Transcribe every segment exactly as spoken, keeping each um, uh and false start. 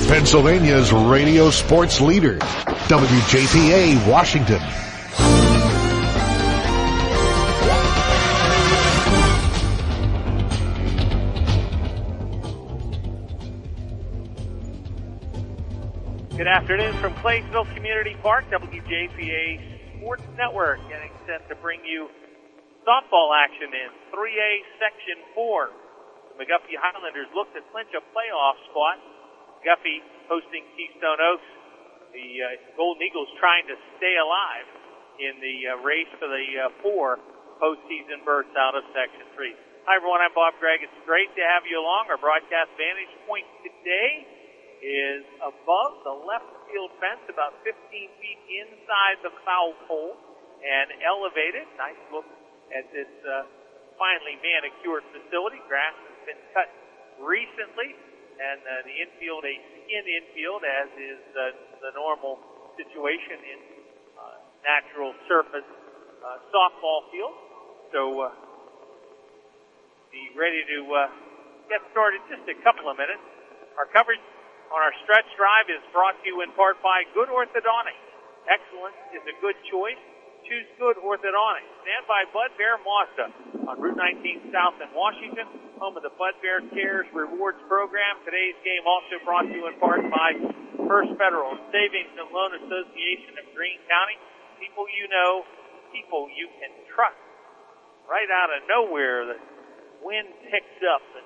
Pennsylvania's radio sports leader, W J P A Washington. Good afternoon from Claysville Community Park, W J P A Sports Network, getting set to bring you softball action in three A Section four. The McGuffey Highlanders look to clinch a playoff spot. McGuffey hosting Keystone Oaks. The uh, Golden Eagles trying to stay alive in the uh, race for the uh, four postseason berths out of Section three. Hi, everyone. I'm Bob Gregg. It's great to have you along. Our broadcast vantage point today is above the left field fence, about fifteen feet inside the foul pole, and elevated. Nice look at this uh, finely manicured facility. Grass has been cut recently, and uh, the infield a skin infield, as is uh, the normal situation in uh, natural surface uh, softball field. So uh, be ready to uh, get started in just a couple of minutes. Our coverage on our stretch drive is brought to you in part by Good Orthodontics. Excellence is a good choice. Choose Good Orthodontics. Stand by Bud Bear Mazda on Route nineteen South in Washington, home of the Bud Bear Cares Rewards Program. Today's game also brought to you in part by First Federal Savings and Loan Association of Greene County. People you know, people you can trust. Right out of nowhere, the wind picks up and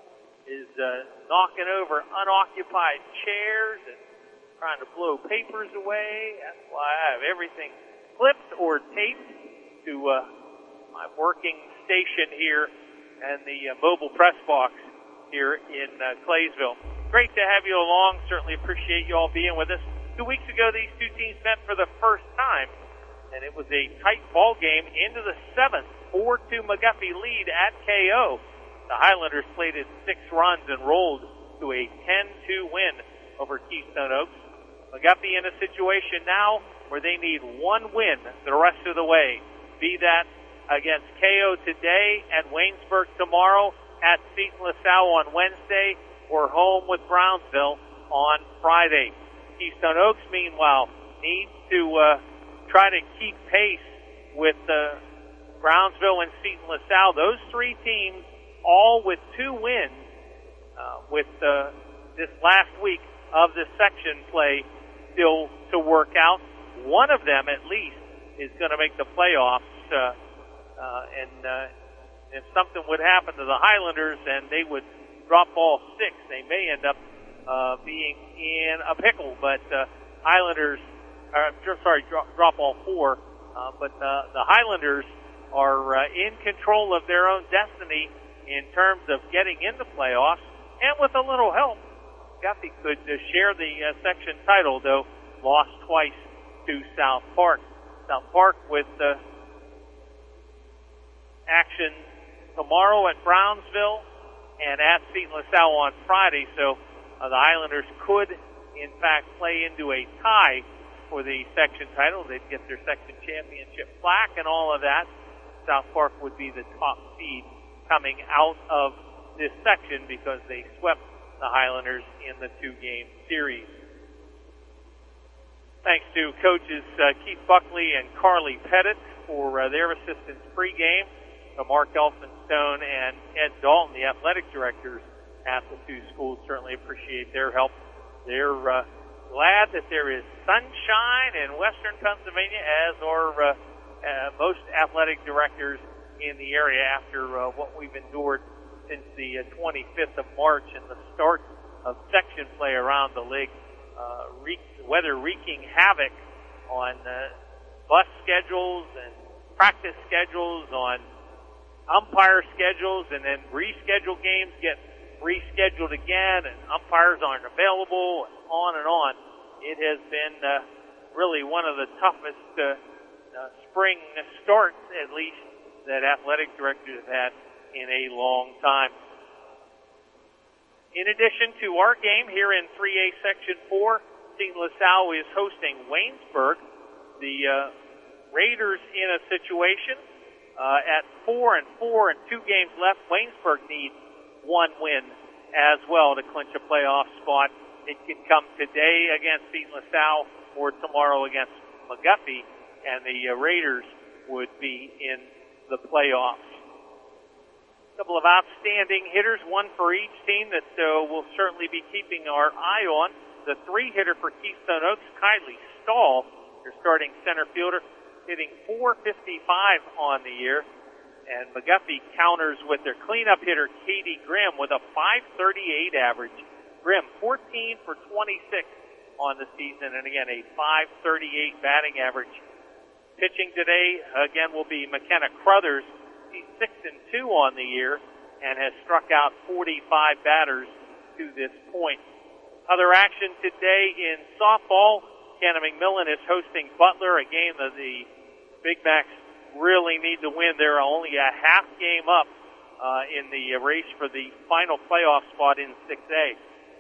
is uh, knocking over unoccupied chairs and trying to blow papers away. That's why I have everything clipped or taped to uh, my working station here and the uh, mobile press box here in uh, Claysville. Great to have you along. Certainly appreciate you all being with us. Two weeks ago, these two teams met for the first time, and it was a tight ball game into the seventh, four two McGuffey lead at K O. The Highlanders plated six runs and rolled to a ten two win over Keystone Oaks. McGuffey in a situation now where they need one win the rest of the way. Be that against K O today and Waynesburg tomorrow, at Seton LaSalle on Wednesday, or home with Brownsville on Friday. Keystone Oaks, meanwhile, needs to uh, try to keep pace with uh, Brownsville and Seton LaSalle. Those three teams all with two wins uh, with uh, this last week of the section play still to work out. One of them, at least, is going to make the playoffs. Uh, uh, and uh, if something would happen to the Highlanders and they would drop ball six, they may end up uh, being in a pickle. But uh, Highlanders, uh, sorry, drop, drop ball four. Uh, but uh, the Highlanders are uh, in control of their own destiny in terms of getting into playoffs, and with a little help, Guffey could uh, share the uh, section title, though lost twice to South Park. South Park with uh, action tomorrow at Brownsville and at Seton LaSalle on Friday, so uh, the Highlanders could, in fact, play into a tie for the section title. They'd get their section championship plaque and all of that. South Park would be the top seed coming out of this section because they swept the Highlanders in the two-game series. Thanks to coaches uh, Keith Buckley and Carly Pettit for uh, their assistance pregame. To Mark Elphinstone and Ed Dalton, the athletic directors at the two schools, certainly appreciate their help. They're uh, glad that there is sunshine in western Pennsylvania, as are uh, uh, most athletic directors in the area after uh, what we've endured since the uh, twenty-fifth of March and the start of section play around the league. Uh, wreak, weather wreaking havoc on uh, bus schedules and practice schedules, on umpire schedules, and then rescheduled games get rescheduled again, and umpires aren't available, and on and on. It has been uh, really one of the toughest uh, uh, spring starts, at least, that athletic directors have had in a long time. In addition to our game here in three A Section four, Seton LaSalle is hosting Waynesburg. The uh, Raiders in a situation uh, at four and four and two games left. Waynesburg needs one win as well to clinch a playoff spot it can come today against East LaSalle or tomorrow against McGuffey, and the uh, Raiders would be in the playoffs. A couple of outstanding hitters, one for each team that uh, we'll certainly be keeping our eye on. The three-hitter for Keystone Oaks, Kylie Stahl, their starting center fielder, hitting four fifty-five on the year. And McGuffey counters with their cleanup hitter, Katie Grimm, with a five thirty-eight average. Grimm, fourteen for twenty-six on the season, and again, a five thirty-eight batting average. Pitching today, again, will be McKenna Crothers. He's six and two on the year and has struck out forty-five batters to this point. Other action today in softball, Cannon McMillan is hosting Butler, a game that the Big Macs really need to win. They're only a half game up uh, in the race for the final playoff spot in six A.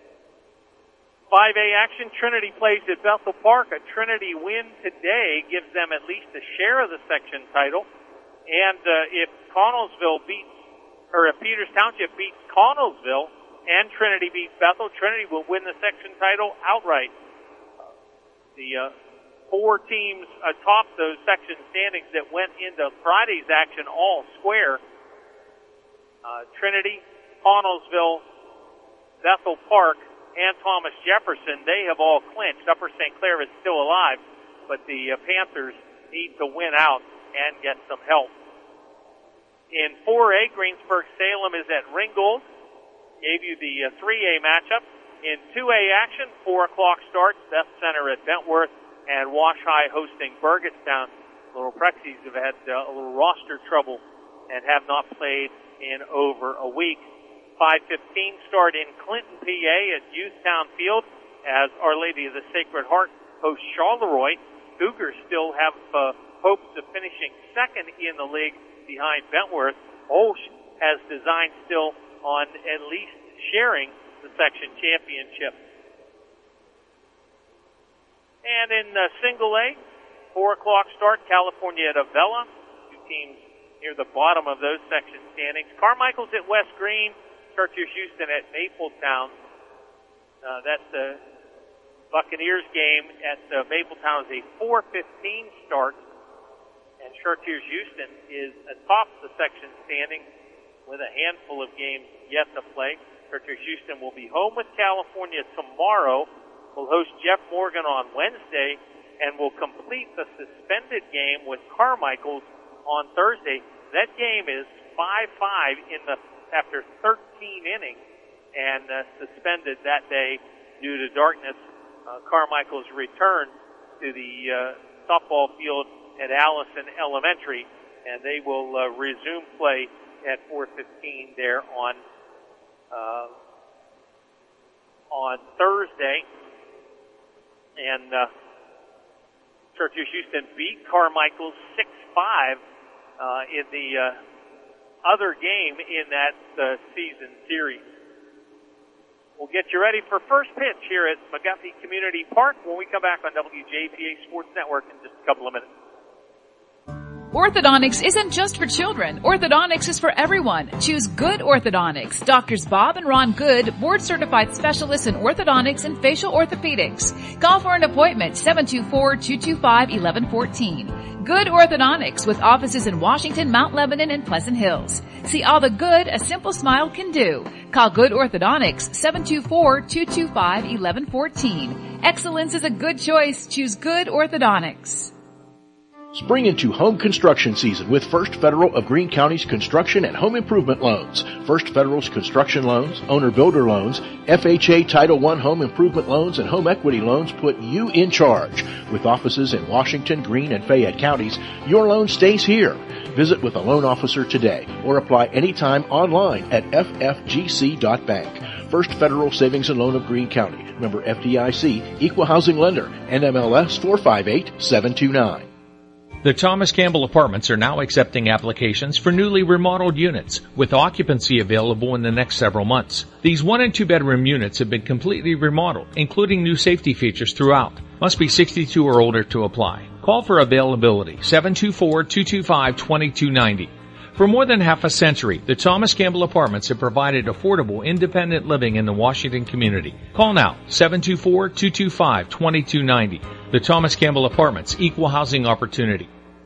five A action, Trinity plays at Bethel Park. A Trinity win today gives them at least a share of the section title. And uh, if Connellsville beats, or if Peters Township beats Connellsville and Trinity beats Bethel, Trinity will win the section title outright. The uh, four teams atop those section standings that went into Friday's action all square, uh, Trinity, Connellsville, Bethel Park, and Thomas Jefferson, they have all clinched. Upper Saint Clair is still alive, but the uh, Panthers need to win out and get some help. In four A, Greensburg-Salem is at Ringgold. Gave you the uh, three A matchup. In two A action, four o'clock start, Beth Center at Bentworth, and Wash High hosting Burgettstown. Little Prexies have had uh, a little roster trouble and have not played in over a week. five fifteen start in Clinton, P A at Youthtown Field as Our Lady of the Sacred Heart hosts Charleroi. Cougars still have uh, hopes of finishing second in the league behind Bentworth. Olsh has designed still on at least sharing the section championship. And in uh, single A, four o'clock start, California at Avella. Two teams near the bottom of those section standings. Carmichael's at West Green. Chartiers Houston at Mapletown. Uh, that's the Buccaneers game at uh, Mapletown is a four fifteen start. And Chartiers Houston is atop the section standings with a handful of games yet to play. Chartiers Houston will be home with California tomorrow. Will host Jeff Morgan on Wednesday and will complete the suspended game with Carmichael's on Thursday. That game is five five in the after thirteen innings and uh, suspended that day due to darkness. Uh, Carmichael's return to the uh, softball field at Allison Elementary, and they will uh, resume play at four fifteen there on uh, on Thursday. And uh, Chartiers Houston beat Carmichael six five uh, in the uh, other game in that uh, season series. We'll get you ready for first pitch here at McGuffey Community Park when we come back on W J P A Sports Network in just a couple of minutes. Orthodontics isn't just for children. Orthodontics is for everyone. Choose Good Orthodontics. Doctors Bob and Ron Good, board-certified specialists in orthodontics and facial orthopedics. Call for an appointment, seven two four, two two five, one one one four. Good Orthodontics, with offices in Washington, Mount Lebanon, and Pleasant Hills. See all the good a simple smile can do. Call Good Orthodontics, seven two four, two two five, one one one four. Excellence is a good choice. Choose Good Orthodontics. Spring into home construction season with First Federal of Greene County's construction and home improvement loans. First Federal's construction loans, owner-builder loans, F H A Title one home improvement loans, and home equity loans put you in charge. With offices in Washington, Greene, and Fayette counties, your loan stays here. Visit with a loan officer today or apply anytime online at f f g c dot bank. First Federal Savings and Loan of Greene County. Member F D I C, Equal Housing Lender, N M L S four five eight seven two nine. The Thomas Campbell Apartments are now accepting applications for newly remodeled units, with occupancy available in the next several months. These one and two bedroom units have been completely remodeled, including new safety features throughout. Must be sixty-two or older to apply. Call for availability, seven two four, two two five, two two nine zero. For more than half a century, the Thomas Campbell Apartments have provided affordable, independent living in the Washington community. Call now, seven two four, two two five, two two nine zero. The Thomas Campbell Apartments, equal housing opportunity.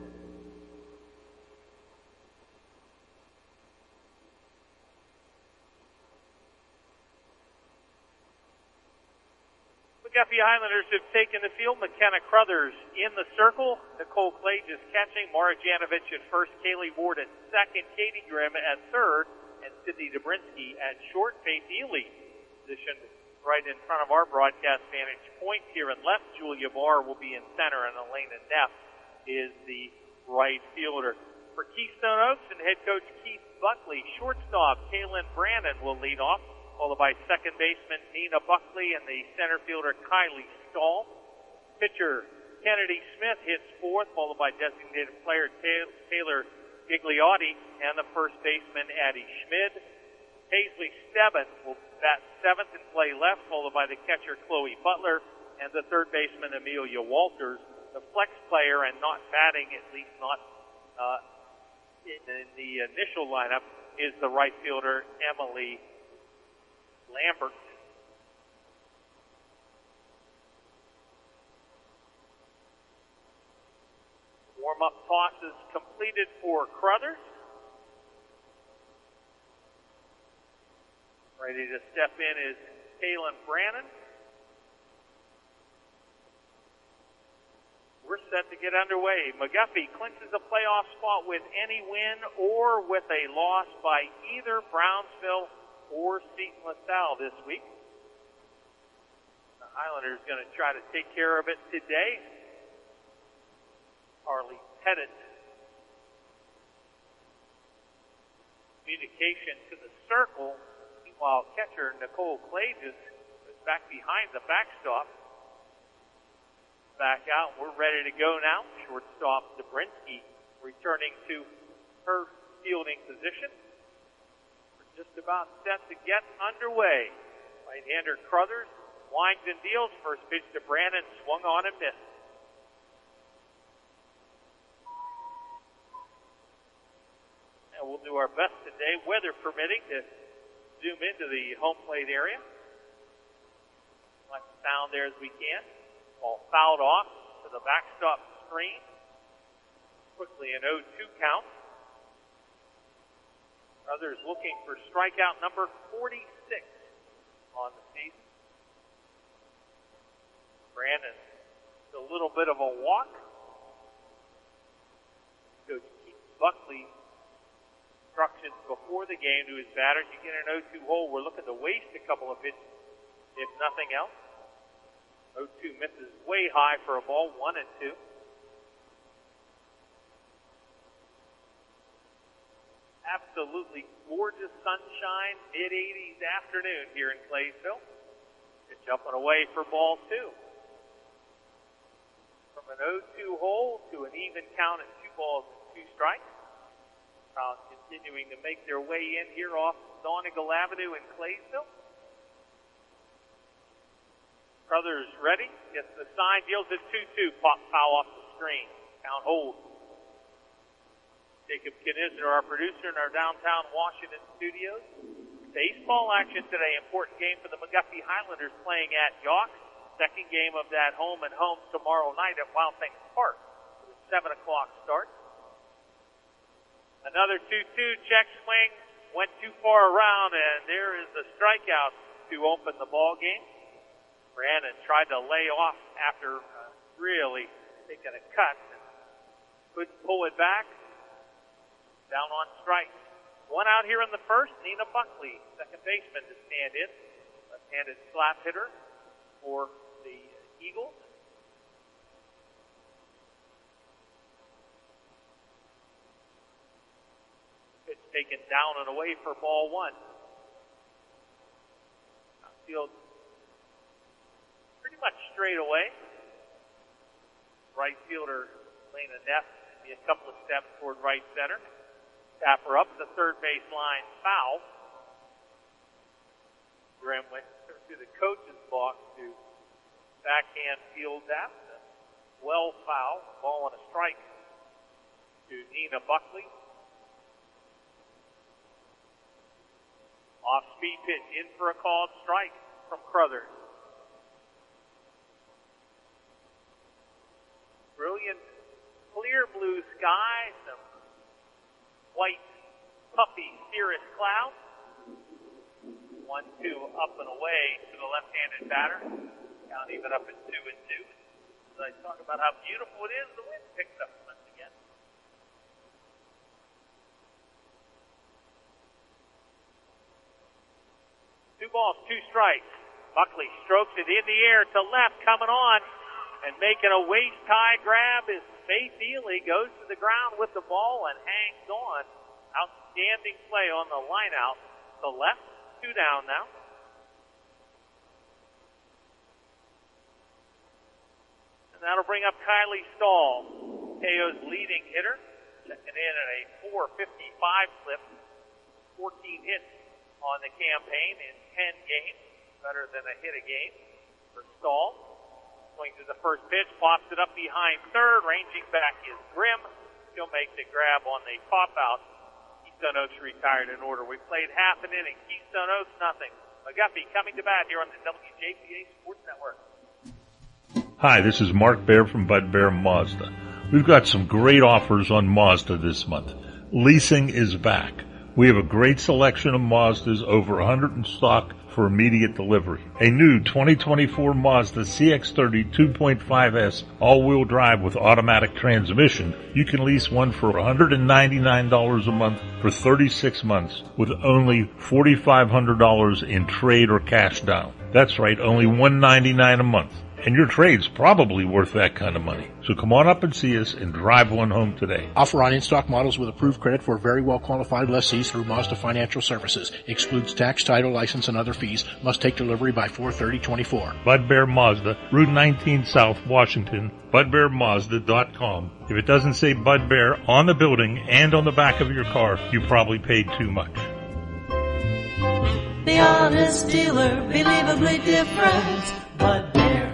McGuffey Highlanders have taken the field. McKenna Crothers in the circle. Nicole Clage is catching. Mara Janovich at first. Kaylee Ward at second. Katie Grimm at third. And Sydney Dobrinsky at short. Faith Ely positioned right in front of our broadcast vantage point here in left. Julia Barr will be in center, and Elena Neff is the right fielder. For Keystone Oaks and head coach Keith Buckley, shortstop Kaylin Brannon will lead off, followed by second baseman Nina Buckley and the center fielder Kylie Stahl. Pitcher Kennedy Smith hits fourth, followed by designated player Taylor Gigliotti and the first baseman Addie Schmid. Paisley Stebbins will bat seventh and play left, followed by the catcher Chloe Butler and the third baseman Amelia Walters. The flex player and not batting, at least not uh, in, in the initial lineup, is the right fielder Emily Lambert. Warm-up toss is completed for Crothers. Ready to step in is Kaylin Brannon. We're set to get underway. McGuffey clinches a playoff spot with any win or with a loss by either Brownsville or Seton LaSalle this week. The Highlanders going to try to take care of it today. Harley Pettit. Communication to the circle. Meanwhile, catcher Nicole Clages is back behind the backstop. Back out. We're ready to go now. Shortstop Dobrinsky returning to her fielding position. We're just about set to get underway. Right-hander Crothers winds and deals. First pitch to Brandon, swung on and missed. And we'll do our best today, weather permitting, to zoom into the home plate area. Much sound there as we can. Ball fouled off to the backstop screen. Quickly an oh two count. Others looking for strikeout number forty-six on the season. Brandon, a little bit of a walk. Coach Keith Buckley instructions before the game to his batters. You get an oh two hole. We're looking to waste a couple of pitches, if nothing else. oh two misses way high for a ball, one and two. Absolutely gorgeous sunshine, mid eighties afternoon here in Claysville. Pitch up and away for ball two. From an oh two hole to an even count at two balls and two strikes. Crowd continuing to make their way in here off Donegal Avenue in Claysville. Crothers ready, gets the sign, deals it two two, pop foul off the screen. Count hold. Jacob Knisner, our producer in our downtown Washington studios. Baseball action today, important game for the McGuffey Highlanders playing at Yawk. Second game of that home and home tomorrow night at Wild Things Park for the seven o'clock start. Another two two, check swing, went too far around, and there is the strikeout to open the ball game. Brandon tried to lay off after uh, really taking a cut. Couldn't pull it back. Down on strike. One out here in the first, Nina Buckley, second baseman, to stand in. Left-handed slap hitter for the Eagles. Pitch taken down and away for ball one. Outfield pretty much straight away. Right fielder Lena Neff be a couple of steps toward right center. Tap her up the third base line, foul. Grimm went to the coach's box to backhand field tap. Well foul. Ball and a strike to Nina Buckley. Off-speed pitch in for a called strike from Crothers. Brilliant clear blue sky, some white puffy cirrus clouds. One, two, up and away to the left-handed batter. Count even up at two and two. As I talk about how beautiful it is, the wind picks up once again. Two balls, two strikes. Buckley strokes it in the air to left, coming on, and making a waist-high grab is Faith Ely. Goes to the ground with the ball and hangs on. Outstanding play on the line out to left. Two down now. And that'll bring up Kylie Stahl, Teo's leading hitter. Checking in at a four fifty-five clip. fourteen hits on the campaign in ten games. Better than a hit a game for Stahl. Swings to the first pitch, pops it up behind third. Ranging back is Grimm. He'll make the grab on the pop-out. Keystone Oaks retired in order. We played half an inning. Keystone Oaks, nothing. McGuffey coming to bat here on the W J P A Sports Network. Hi, this is Mark Baer from Bud Bear Mazda. We've got some great offers on Mazda this month. Leasing is back. We have a great selection of Mazdas, over one hundred in stock for immediate delivery. A new twenty twenty-four Mazda C X thirty two point five S all-wheel drive with automatic transmission. You can lease one for one hundred ninety-nine dollars a month for thirty-six months with only four thousand five hundred dollars in trade or cash down. That's right, only one hundred ninety-nine dollars a month. And your trade's probably worth that kind of money. So come on up and see us and drive one home today. Offer on in-stock models with approved credit for very well-qualified lessees through Mazda Financial Services. Excludes tax, title, license, and other fees. Must take delivery by four thirty twenty-four. Bud Bear Mazda, Route nineteen South, Washington, bud bear mazda dot com. If it doesn't say Bud Bear on the building and on the back of your car, you probably paid too much. The honest dealer, believably different, Bud Bear.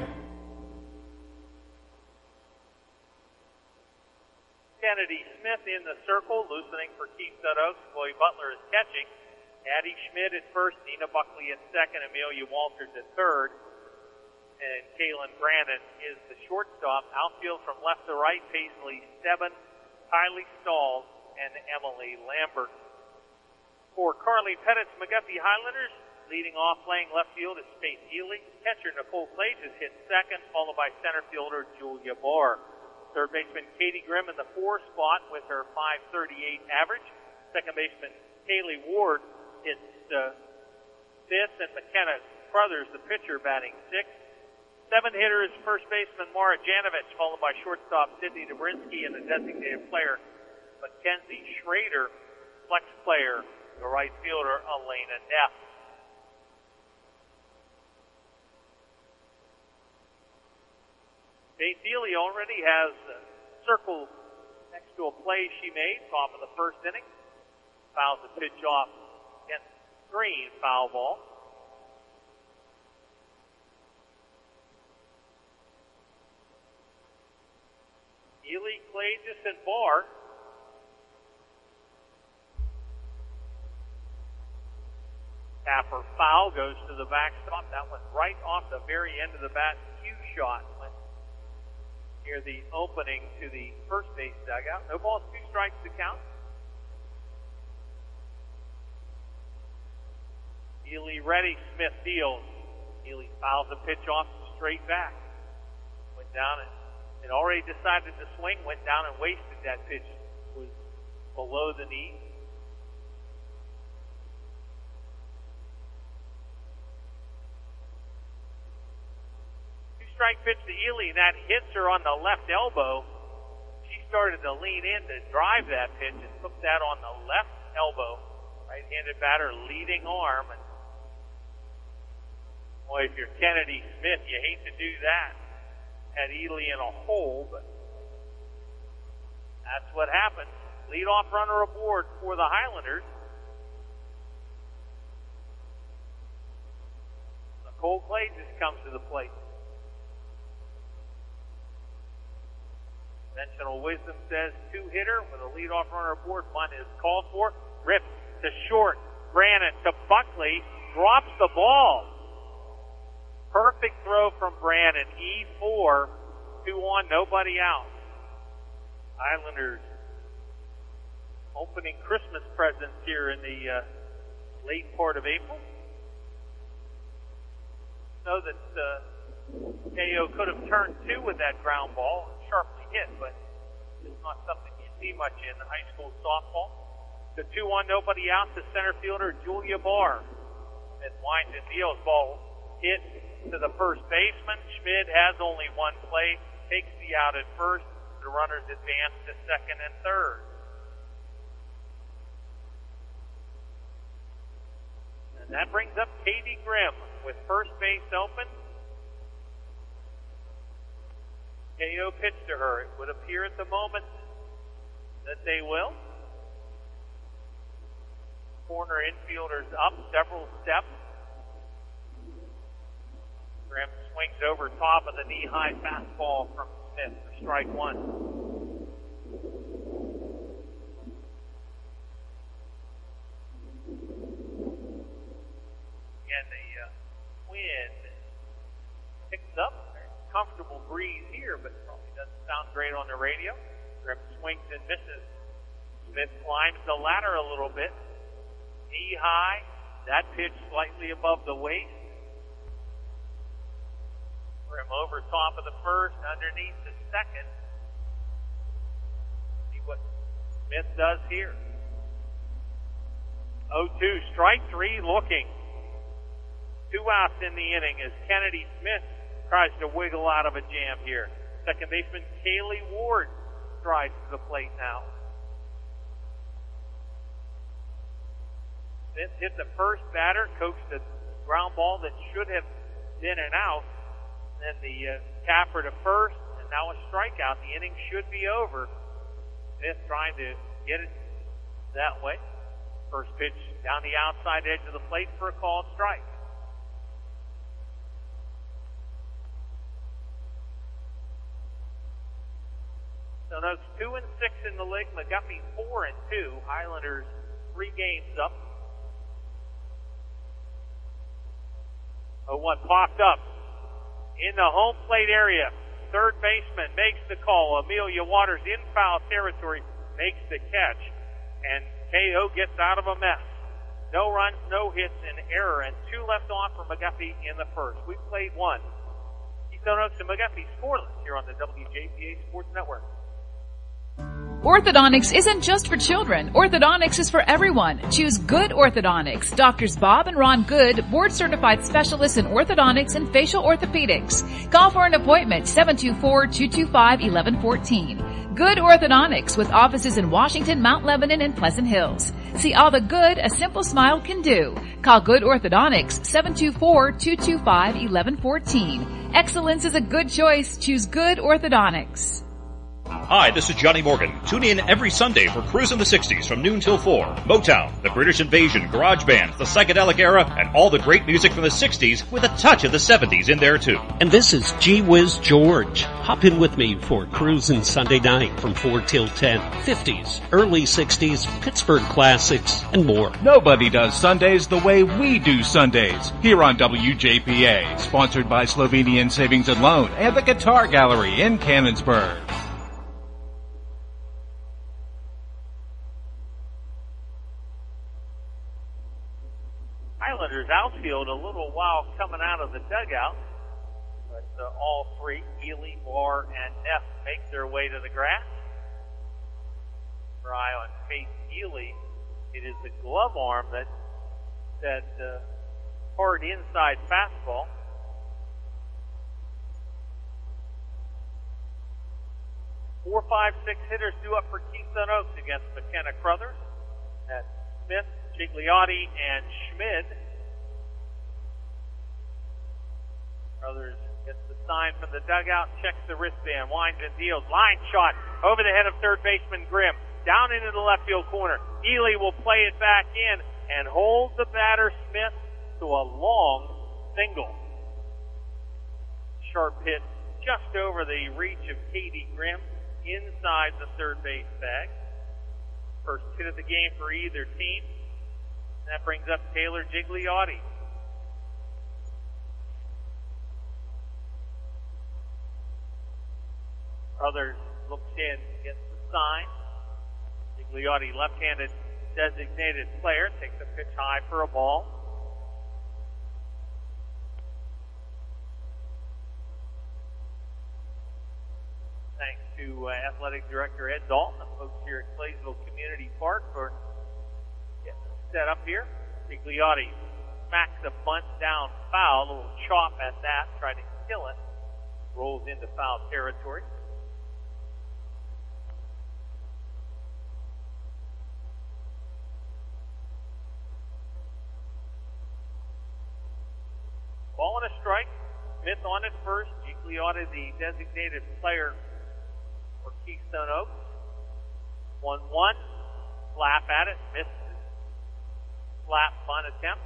Kennedy Smith in the circle, loosening for Keystone Oaks. Chloe Butler is catching. Addie Schmidt at first, Nina Buckley at second, Amelia Walters at third, and Kaylin Brannon is the shortstop. Outfield from left to right, Paisley Stebbin, Kylie Stahl, and Emily Lambert. For Carly Pettit's McGuffey Highlanders, leading off playing left field is Faith Ely. Catcher Nicole Clage is hit second, followed by center fielder Julia Barr. Third baseman Katie Grimm in the four spot with her five thirty-eight average. Second baseman Kaylee Ward hits uh, fifth, and McKenna Crothers, the pitcher, batting sixth. Seven hitters, first baseman Mara Janovich, followed by shortstop Sydney Dobrinsky and the designated player Mackenzie Schrader. Flex player, the right fielder Elena Neff. Faith Ely already has a circle next to a play she made, top of the first inning. Fouls the pitch off against Green, foul ball. Ely, Clages, and Barr. Tapper foul goes to the backstop. That went right off the very end of the bat. Cue shot went near the opening to the first base dugout. No balls, two strikes to count. Ely ready, Smith deals. Ely fouls the pitch off straight back. Went down and had already decided to swing, went down and wasted that pitch. It was below the knee. Strike pitch to Ely, and that hits her on the left elbow. She started to lean in to drive that pitch and took that on the left elbow. Right-handed batter, leading arm. And boy, if you're Kennedy Smith, you hate to do that. Had Ely in a hole, but that's what happened. Leadoff runner aboard for the Highlanders. Nicole Clages comes to the plate. Conventional wisdom says two-hitter with a leadoff runner aboard. Bunt is called for. Ripped to short. Brannon to Buckley, drops the ball. Perfect throw from Brannon. E four, two on, nobody out. Islanders opening Christmas presents here in the uh, late part of April. Know that uh, K O could have turned two with that ground ball, sharply hit, but it's not something you see much in high school softball. The two on, nobody out, to center fielder Julia Barr. And winds and deals, ball hit to the first baseman. Schmid has only one play, takes the out at first. The runners advance to second and third. And that brings up Katie Grimm with first base open. K O pitch to her. It would appear at the moment that they will. Corner infielders up several steps. Grimm swings over top of the knee-high fastball from Smith for strike one. Again, the uh, wind picks up. There's a comfortable breeze here, but probably doesn't sound great on the radio. Grimm swings and misses. Smith climbs the ladder a little bit. Knee high. That pitch slightly above the waist. Grimm over top of the first, underneath the second. See what Smith does here. oh two, strike three looking. Two outs in the inning as Kennedy Smith tries to wiggle out of a jam here. Second baseman Kaylee Ward strides to the plate now. Smith hit the first batter, coaxed a ground ball that should have been an out. Then the uh, capper to first, and now a strikeout. The inning should be over. Smith trying to get it that way. First pitch down the outside edge of the plate for a called strike. So those two and six in the league. McGuffey four and two. Highlanders three games up. Oh, one popped up in the home plate area. Third baseman makes the call. Amelia Waters in foul territory makes the catch. And K O gets out of a mess. No runs, no hits, and error, and two left on for McGuffey in the first. We've played one. Keystone Oaks and McGuffey scoreless here on the W J P A Sports Network. Orthodontics isn't just for children. Orthodontics is for everyone. Choose Good Orthodontics. Doctors Bob and Ron Good, board-certified specialists in orthodontics and facial orthopedics. Call for an appointment, seven two four, two two five, one one one four. Good Orthodontics, with offices in Washington, Mount Lebanon, and Pleasant Hills. See all the good a simple smile can do. Call Good Orthodontics, seven two four, two two five, one one one four. Excellence is a good choice. Choose Good Orthodontics. Hi, this is Johnny Morgan. Tune in every Sunday for Cruise in the sixties from noon till four. Motown, the British Invasion, garage bands, the psychedelic era, and all the great music from the sixties with a touch of the seventies in there too. And this is Gee Whiz George. Hop in with me for Cruisin' Sunday night from four till ten. fifties, early sixties, Pittsburgh classics, and more. Nobody does Sundays the way we do Sundays here on W J P A. Sponsored by Slovenian Savings and Loan and the Guitar Gallery in Canonsburg. Highlanders outfield a little while coming out of the dugout, but uh, all three, Ely, Barr, and Neff, make their way to the grass. For eye on Faith Ely, it is the glove arm that that uh, hard inside fastball. Four, five, six hitters due up for Keystone Oaks against McKenna Crothers. That's Smith, Gigliotti, and Schmid. Crothers gets the sign from the dugout, checks the wristband, winds and deals. Line shot over the head of third baseman Grimm. Down into the left field corner. Ely will play it back in and hold the batter Smith to a long single. Sharp hit just over the reach of Katie Grimm inside the third base bag. First hit of the game for either team. That brings up Taylor Gigliotti. Brothers looks in, gets the sign. Gigliotti, left-handed designated player, takes a pitch high for a ball. Thanks to uh, Athletic Director Ed Dalton, the folks here at Claysville Community Park for getting set up here. Gigliotti smacks the bunt down foul, a little chop at that, tried to kill it. Rolls into foul territory. Ball and a strike. Smith on it first. Gigliotti, the designated player for Keystone Oaks. one one. Slap at it. Missed. Slap bunt attempt.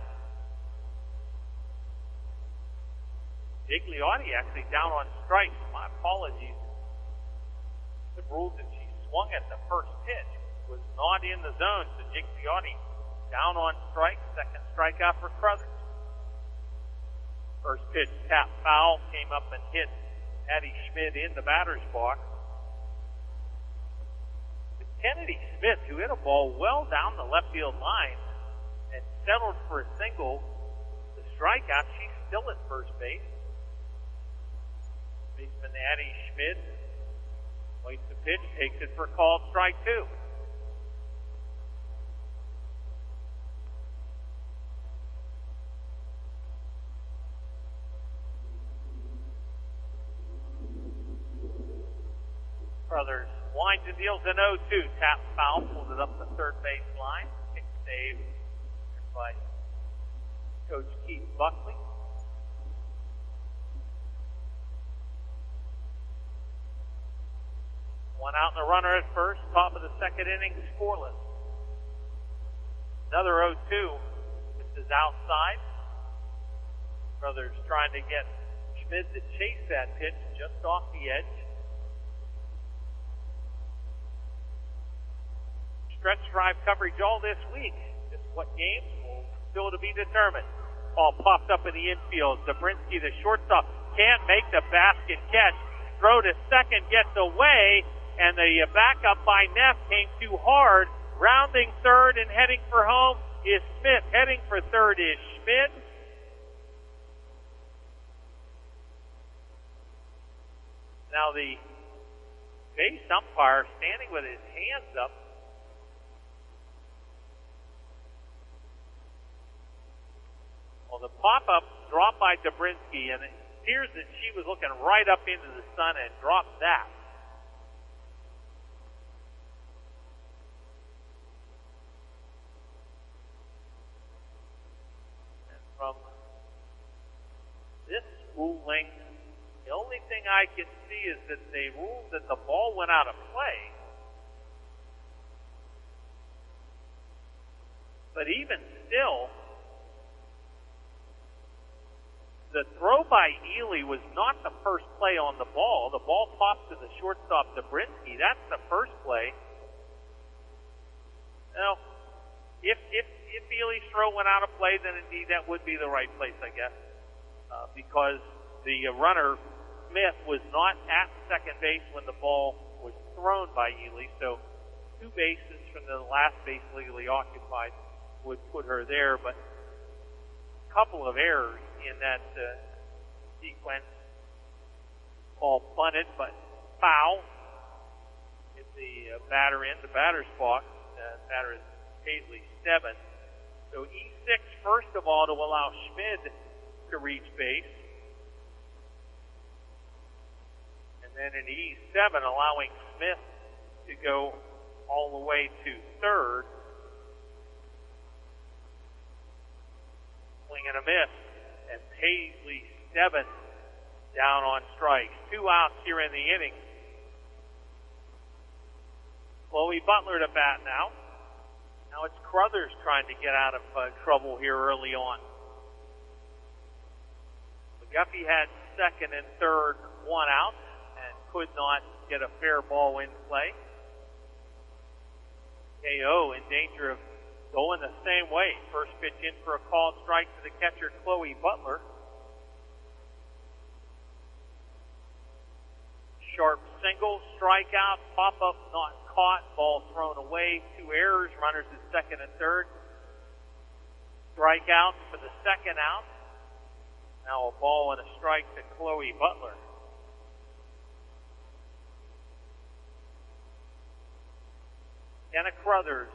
Gigliotti actually down on strike. My apologies. The rule that she swung at the first pitch was not in the zone, so Gigliotti down on strike. Second strikeout for Crothers. First pitch, tap foul, came up and hit Addie Schmidt in the batter's box. But Kennedy Smith, who hit a ball well down the left field line and settled for a single, the strikeout, she's still at first base. Baseman Addie Schmidt waits the pitch, takes it for a called strike two. Brothers winds and deals an oh two. Tap foul, pulled it up the third base line. Kick save by Coach Keith Buckley. One out and a runner at first. Top of the second inning, scoreless. Another oh two. This is outside. Brothers trying to get Schmidt to chase that pitch just off the edge. Stretch drive coverage all this week. Just what games will still to be determined. Ball popped up in the infield. Zabrinsky, the shortstop, can't make the basket catch. Throw to second, gets away, and the backup by Neff came too hard. Rounding third and heading for home is Smith. Heading for third is Schmidt. Now the base umpire standing with his hands up. Well, the pop-up dropped by Zabrinsky, and it appears that she was looking right up into the sun and dropped that. And from this ruling, the only thing I can see is that they ruled that the ball went out of play. But even still, the throw by Ely was not the first play on the ball. The ball popped to the shortstop, Zabrinsky. That's the first play. Now, if if if Ely's throw went out of play, then indeed that would be the right place, I guess, uh, because the uh, runner Smith was not at second base when the ball was thrown by Ely. So, two bases from the last base legally occupied would put her there, but a couple of errors in that uh, sequence. Ball bunted, but foul. Hit the uh, batter in the batter's box. Uh, batter is Paisley Stebbins. So E six, first of all, to allow Schmid to reach base. And then in E seven, allowing Smith to go all the way to third. Swing and a miss. And Paisley Stebbins down on strikes. Two outs here in the inning. Chloe Butler to bat now. Now it's Crothers trying to get out of uh, trouble here early on. McGuffey had second and third, one out, and could not get a fair ball in play. K O in danger of going the same way. First pitch in for a called strike to the catcher, Chloe Butler. Sharp single, strikeout, pop-up not caught, ball thrown away, two errors, runners at second and third. Strikeout for the second out. Now a ball and a strike to Chloe Butler. Kenna Crothers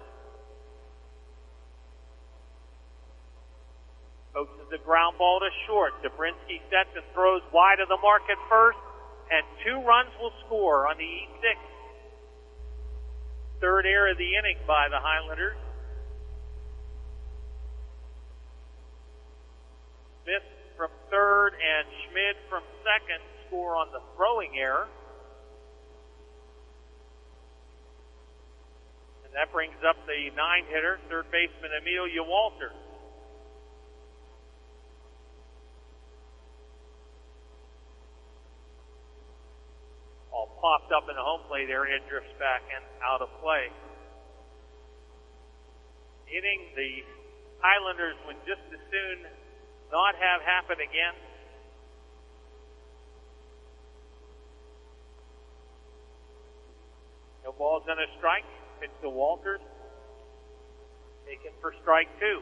coaxes the ground ball to short. Dobrinsky sets and throws wide of the mark at first, and two runs will score on the E six. Third error of the inning by the Highlanders. Smith from third and Schmid from second score on the throwing error. And that brings up the nine hitter, third baseman Amelia Walter. All popped up in the home plate area, drifts back and out of play. Inning the Highlanders would just as soon not have happen again. No balls and a strike. Pitch to Walters. Taken for strike two.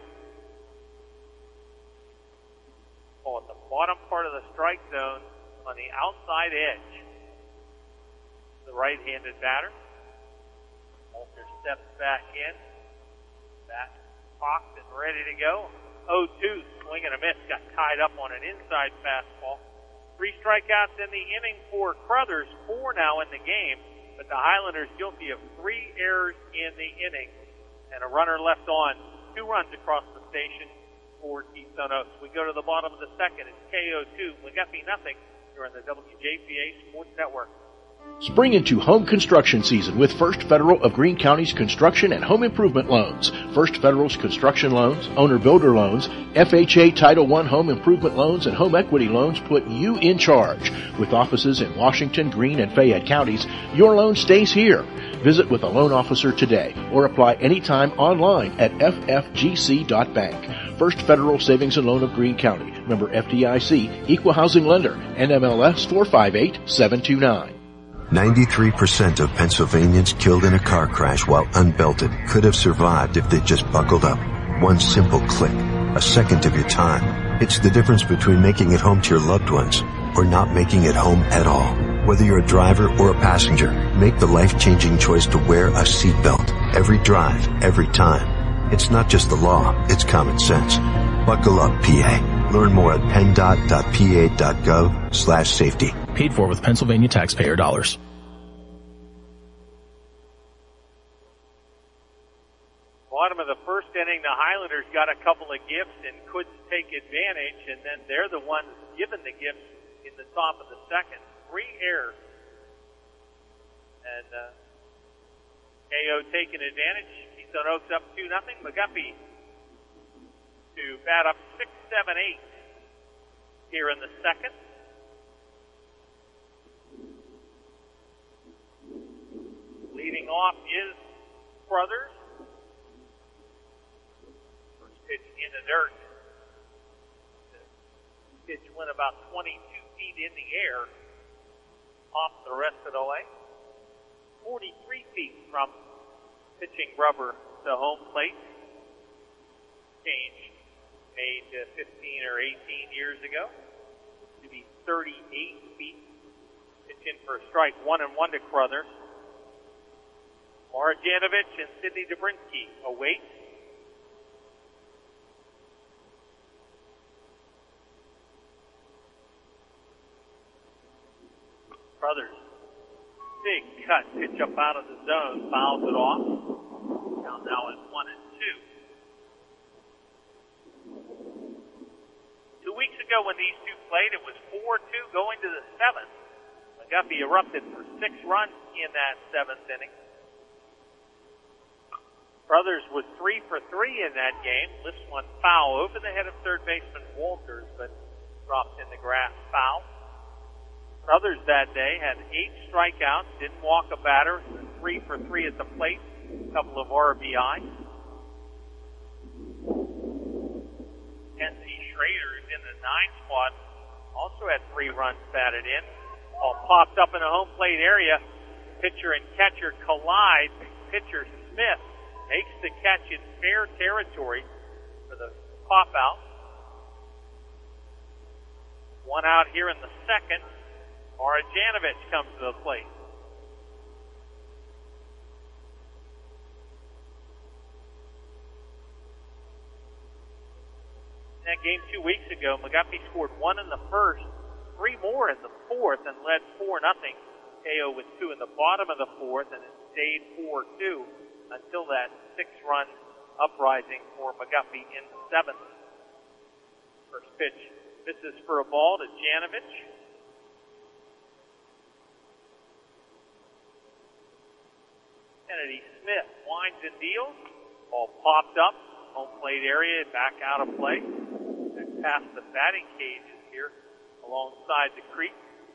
Ball at the bottom part of the strike zone on the outside edge. The right-handed batter. Walters steps back in. Bat cocked and ready to go. oh two, swing and a miss, got tied up on an inside fastball. Three strikeouts in the inning for Crothers, four now in the game, but the Highlanders guilty of three errors in the inning, and a runner left on, two runs across the station for Keystone Oaks. We go to the bottom of the second, it's K O two, McGuffey nothing, here on the W J P A Sports Network. Spring into home construction season with First Federal of Greene County's construction and home improvement loans. First Federal's construction loans, owner-builder loans, F H A Title one home improvement loans, and home equity loans put you in charge. With offices in Washington, Greene, and Fayette counties, your loan stays here. Visit with a loan officer today or apply anytime online at f f g c dot bank. First Federal Savings and Loan of Greene County. Member F D I C, Equal Housing Lender, N M L S four five eight seven two nine. ninety-three percent of Pennsylvanians killed in a car crash while unbelted could have survived if they just buckled up. One simple click, a second of your time. It's the difference between making it home to your loved ones or not making it home at all. Whether you're a driver or a passenger, make the life-changing choice to wear a seatbelt. Every drive, every time. It's not just the law, it's common sense. Buckle up, P A. Learn more at penndot dot p a dot gov slash safety. Paid for with Pennsylvania taxpayer dollars. Bottom of the first inning, the Highlanders got a couple of gifts and couldn't take advantage, and then they're the ones given the gifts in the top of the second. Three errors. And uh, K O taking advantage. Keystone Oaks up two nothing. McGuffey to bat up six, seven, eight here in the second. Leading off is Crothers. First pitch in the dirt. The pitch went about twenty-two feet in the air. Off the rest of the way. forty-three feet from pitching rubber to home plate. Change made uh, fifteen or eighteen years ago to be thirty-eight feet. Pitch in for a strike, one and one to Crothers. Marjanovic and Sidney Dobrinsky await. Crothers, big cut, pitch up out of the zone, fouls it off. Now now at one and two. Two weeks ago when these two played, it was four two going to the seventh. McGuffey erupted for six runs in that seventh inning. Crothers was three for three in that game. Lifts one foul over the head of third baseman Walters, but dropped in the grass foul. Crothers that day had eight strikeouts, didn't walk a batter, three for three at the plate, a couple of R B Is. Schrader, who's in the nine spot, also had three runs batted in. Ball popped up in the home plate area. Pitcher and catcher collide. Pitcher Smith makes the catch in fair territory for the pop out. One out here in the second. Marjanovic comes to the plate. In that game two weeks ago, McGuffey scored one in the first, three more in the fourth, and led four nothing. K O with two in the bottom of the fourth, and it stayed four two until that six-run uprising for McGuffey in the seventh. First pitch misses for a ball to Janovic. Kennedy Smith winds and deals. Ball popped up, home plate area, back out of play. And past the batting cages here alongside the creek.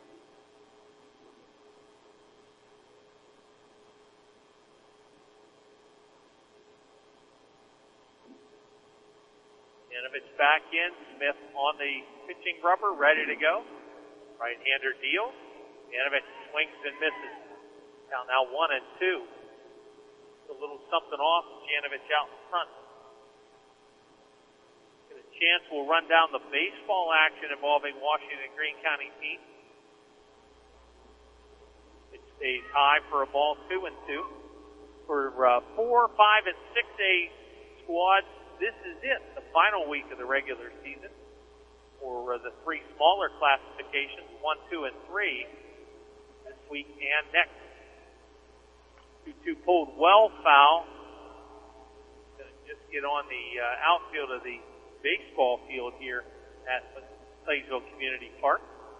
Janovic back in. Smith on the pitching rubber, ready to go. Right-hander deals. Janovic swings and misses. Count now one and two. A little something off. Janovic out in front. Get a chance. We'll run down the baseball action involving Washington and Greene County teams. It stays high for a ball, two and two. For uh, four, five, and six A squads, this is it. The final week of the regular season. For uh, the three smaller classifications, one, two, and three, this week and next. two two pulled well foul. Going to just get on the uh, outfield of the baseball field here at Claysville Community Park.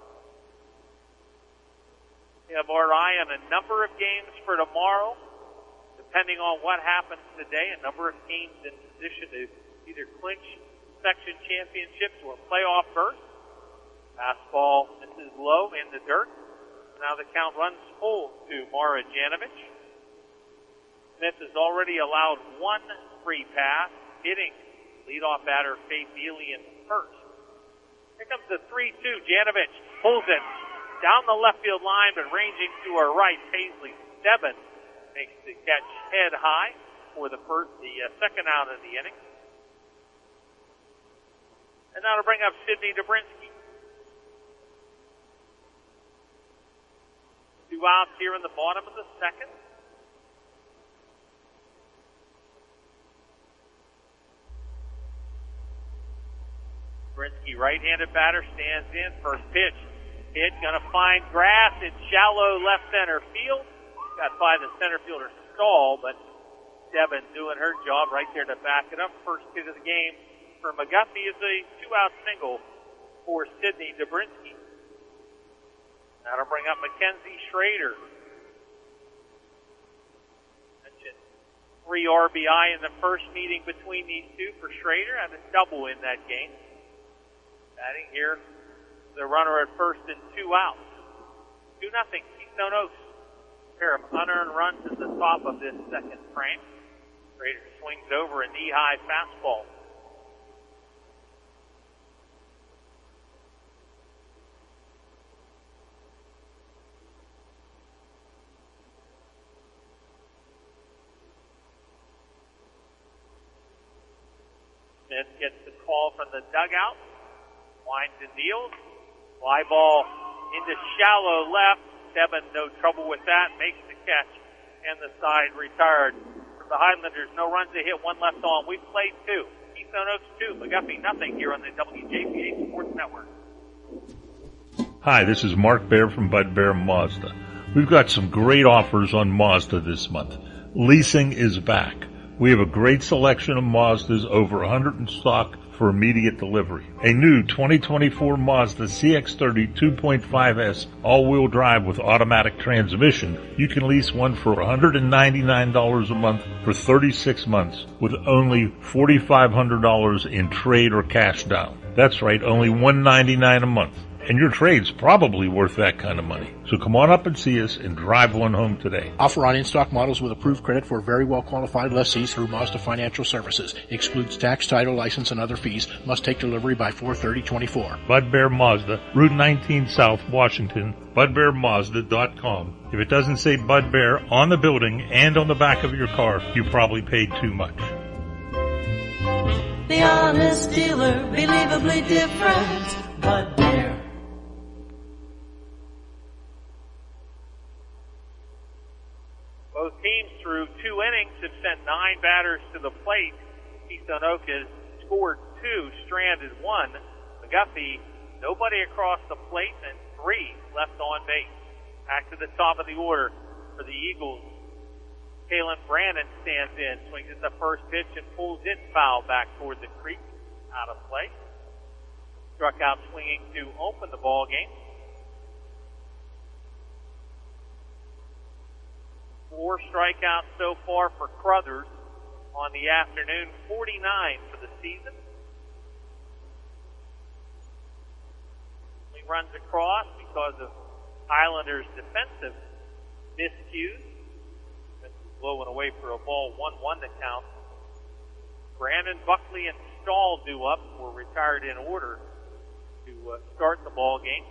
We have our eye on a number of games for tomorrow. Depending on what happens today, a number of teams in position to either clinch section championships or playoff berth. Fastball misses low in the dirt. Now the count runs full to Marjanovic. Smith has already allowed one free pass, hitting leadoff batter Faith Ely in first. Here comes the three two. Janovic pulls it down the left field line, but ranging to her right, Paisley Stebbins makes the catch head high for the first, the uh, second out of the inning. And now to bring up Sidney Dobrinsky. Two outs here in the bottom of the second. Dobrinsky, right-handed batter, stands in. First pitch. Hit, gonna find grass in shallow left center field. Got by the center fielder Stahl, but Devin doing her job right there to back it up. First hit of the game for McGuffey is a two-out single for Sidney Dobrinsky. Now to bring up Mackenzie Schrader. Mentioned three R B I in the first meeting between these two for Schrader, and a double in that game. Batting here, the runner at first and two outs. Two nothing, Keystone Oaks. Pair of unearned runs at the top of this second frame. Schrader swings over a knee-high fastball. Smith gets the call from the dugout. Winds and deals. Fly ball into shallow left. Devin, no trouble with that. Makes the catch. And the side retired from the Highlanders. No runs to hit. One left on. We've played two. Keystone Oaks two. McGuffey nothing here on the W J P A Sports Network. Hi, this is Mark Baer from Bud Bear Mazda. We've got some great offers on Mazda this month. Leasing is back. We have a great selection of Mazdas, over one hundred in stock for immediate delivery. A new twenty twenty-four Mazda C X thirty two point five S all-wheel drive with automatic transmission. You can lease one for one hundred ninety-nine dollars a month for thirty-six months with only four thousand five hundred dollars in trade or cash down. That's right, only one hundred ninety-nine dollars a month. And your trade's probably worth that kind of money. So come on up and see us and drive one home today. Offer on in-stock models with approved credit for very well qualified lessees through Mazda Financial Services. Excludes tax, title, license, and other fees. Must take delivery by four thirty twenty-four. Bud Bear Mazda, Route nineteen South, Washington, bud bear mazda dot com. If it doesn't say Bud Bear on the building and on the back of your car, you probably paid too much. The honest dealer, believably different, Bud Bear. Both teams through two innings have sent nine batters to the plate. Keystone Oak has scored two, stranded one. McGuffey, nobody across the plate, and three left on base. Back to the top of the order for the Eagles. Kalen Brandon stands in, swings at the first pitch and pulls it foul back toward the creek, out of play. Struck out swinging to open the ball game. Four strikeouts so far for Crothers on the afternoon, forty-nine for the season. He runs across because of Islanders' defensive miscues. Blowing away for a ball, one one to count. Brandon, Buckley, and Stahl due up were retired in order to uh, start the ball game.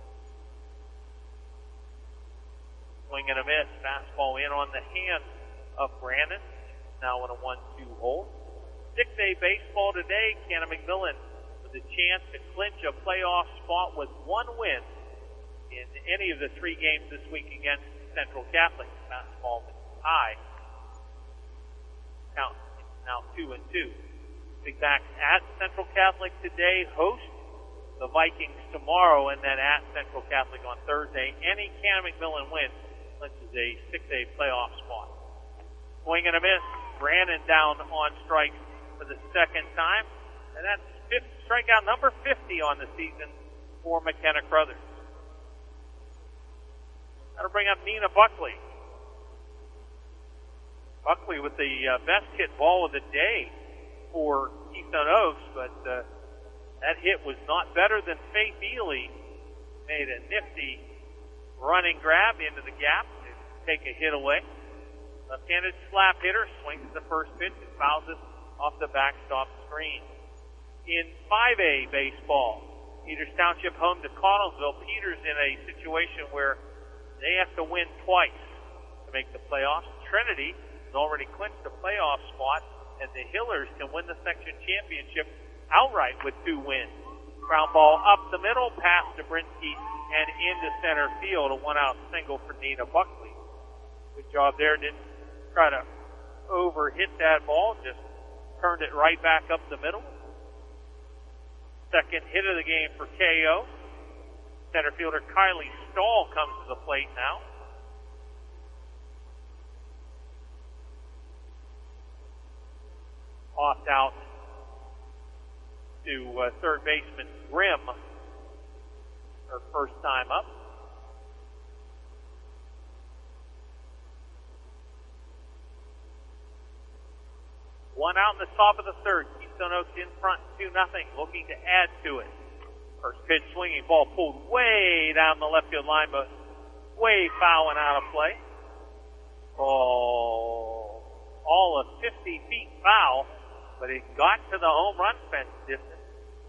Swing and a miss. Fastball in on the hand of Brandon. Now in a one two hole. six A baseball today. Cannon McMillan with a chance to clinch a playoff spot with one win in any of the three games this week against Central Catholic. Fastball high. Count now two and two. Big Backs at Central Catholic today. Host the Vikings tomorrow, and then at Central Catholic on Thursday. Any Cannon McMillan win clinches a six A playoff spot. Swing and a miss. Brandon down on strike for the second time, and that's fifth, strikeout number fifty on the season for McKenna Crothers. That'll bring up Nina Buckley. Buckley with the uh, best hit ball of the day for Keystone Oaks, but uh, that hit was not better than Faith Ely. Made a nifty running grab into the gap to take a hit away. Left-handed slap hitter swings the first pitch and fouls it off the backstop screen. In five A baseball, Peters Township home to Connellsville. Peters in a situation where they have to win twice to make the playoffs. Trinity has already clinched the playoff spot, and the Hillers can win the section championship outright with two wins. Ground ball up the middle, pass to Brinsky, and into center field. A one-out single for Nina Buckley. Good job there. Didn't try to over-hit that ball, just turned it right back up the middle. Second hit of the game for K O. Center fielder Kylie Stahl comes to the plate now. Off out to uh, third baseman Grimm, her first time up. One out in the top of the third. Keystone Oaks in front, two nothing, looking to add to it. First pitch swinging, ball pulled way down the left field line, but way foul and out of play. Ball all of fifty feet foul, but it got to the home run fence distance.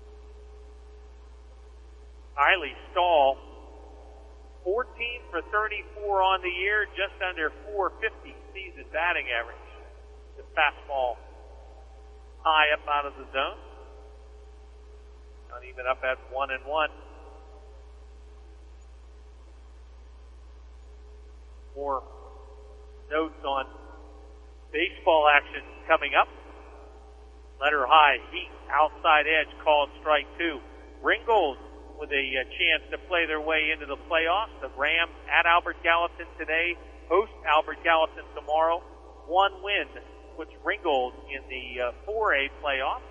Kylie Stahl, fourteen for thirty-four on the year, just under four fifty season batting average. The fastball high up out of the zone. Not even up at one and one. More notes on baseball action coming up. Letter high, heat, outside edge, called strike two. Ringgold with a, a chance to play their way into the playoffs. The Rams at Albert Gallatin today, host Albert Gallatin tomorrow. One win puts Ringgold in the uh, four A playoffs.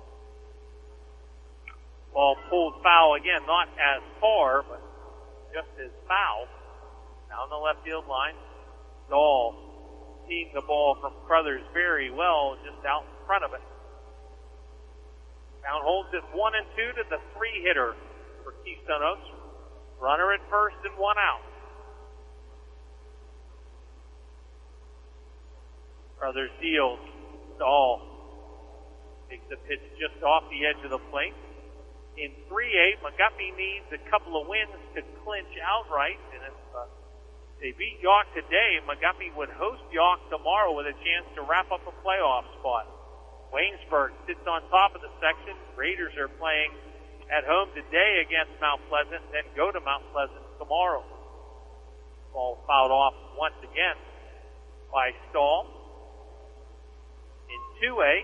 Ball pulled foul again, not as far, but just as foul. Down the left field line. Dahl seeing the ball from Crothers very well, just out in front of it. Down holds it one and two to the three hitter, for Keystone Oaks. Runner at first and one out. Brothers Deals, Stahl takes the pitch just off the edge of the plate. In three A, McGuffey needs a couple of wins to clinch outright, and if uh, they beat York today, McGuffey would host York tomorrow with a chance to wrap up a playoff spot. Waynesburg sits on top of the section. Raiders are playing at home today against Mount Pleasant, then go to Mount Pleasant tomorrow. Ball fouled off once again by Stahl. In two A,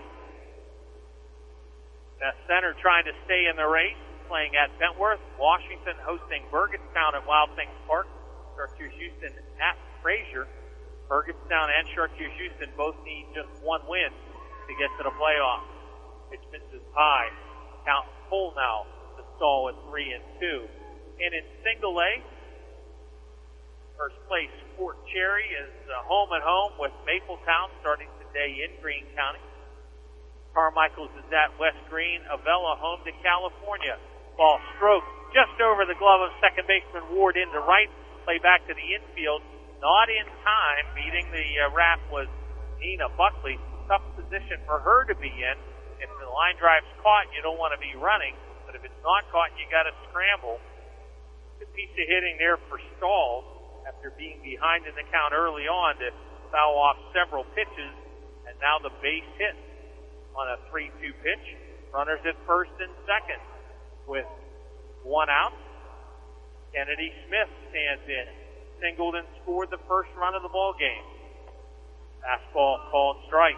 the center trying to stay in the race, playing at Bentworth. Washington hosting Burgettstown at Wild Things Park. Chartiers Houston at Frazier. Burgettstown and Chartiers Houston both need just one win to get to the playoffs. Pitch misses high. Count full now to Stahl at three and two. And in single A, first place Fort Cherry is uh, home and home with Mapletown starting today in Greene County. Carmichael's is at West Green. Avella home to California. Ball stroked just over the glove of second baseman Ward into right. Play back to the infield. Not in time. Beating the uh, wrap was Nina Buckley. Tough position for her to be in. If the line drive's caught, you don't want to be running. But if it's not caught, you got to scramble. Good piece of hitting there for Stahl after being behind in the count early on to foul off several pitches. And now the base hit on a three two pitch. Runners at first and second with one out. Kennedy Smith stands in. Singled and scored the first run of the ball game. Fastball called strike.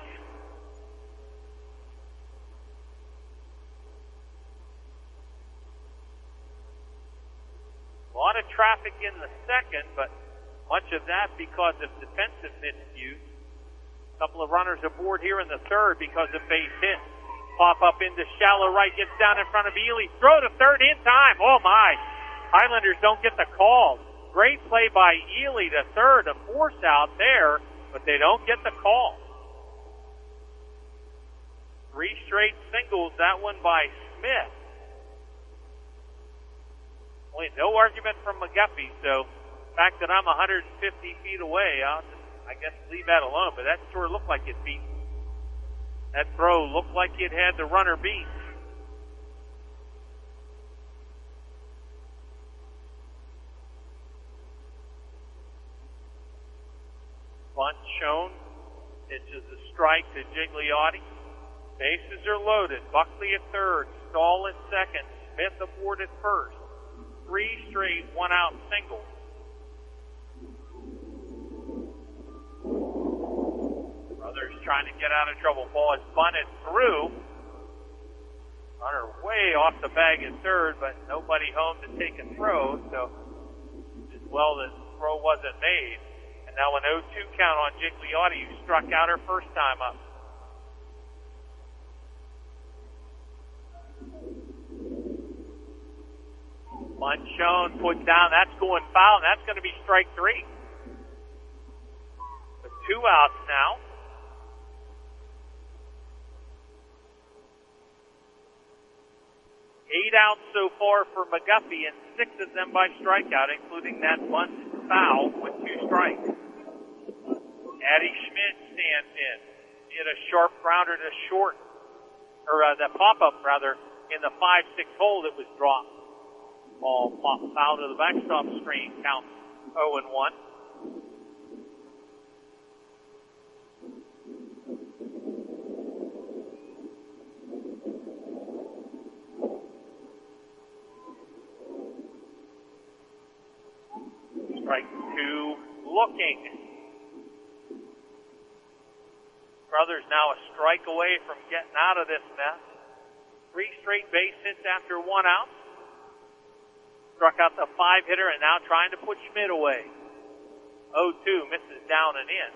A lot of traffic in the second, but much of that because of defensive miscues. A couple of runners aboard here in the third because of base hit. Pop up into shallow right, gets down in front of Ely. Throw to third in time. Oh my. Highlanders don't get the call. Great play by Ely to third, a force out there, but they don't get the call. Three straight singles, that one by Smith. Only no argument from McGuffey, so the fact that I'm one hundred fifty feet away, I'll just, I guess, leave that alone, but that sure looked like it beat. That throw looked like it had the runner beat. Bunt shown. Pitches a strike to Gigliotti. Bases are loaded. Buckley at third. Stahl at second. Smith aboard at first. Three straight one-out singles. Brothers trying to get out of trouble. Ball is bunted through. Runner way off the bag at third, but nobody home to take a throw, so as well the throw wasn't made. And now an oh two count on Gigliotti, who struck out her first time up. Bunt shown, put down, that's going foul, and that's going to be strike three. With two outs now. Eight outs so far for McGuffey, and six of them by strikeout, including that bunt foul with two strikes. Addie Schmidt stands in. He hit a sharp grounder to short, or uh, the pop-up rather, in the five six hole that was dropped. Ball popped foul to the backstop screen, count oh and one. Strike two, looking. Brothers now a strike away from getting out of this mess. Three straight base hits after one out. Struck out the five hitter and now trying to put Schmidt away. oh two, misses down and in.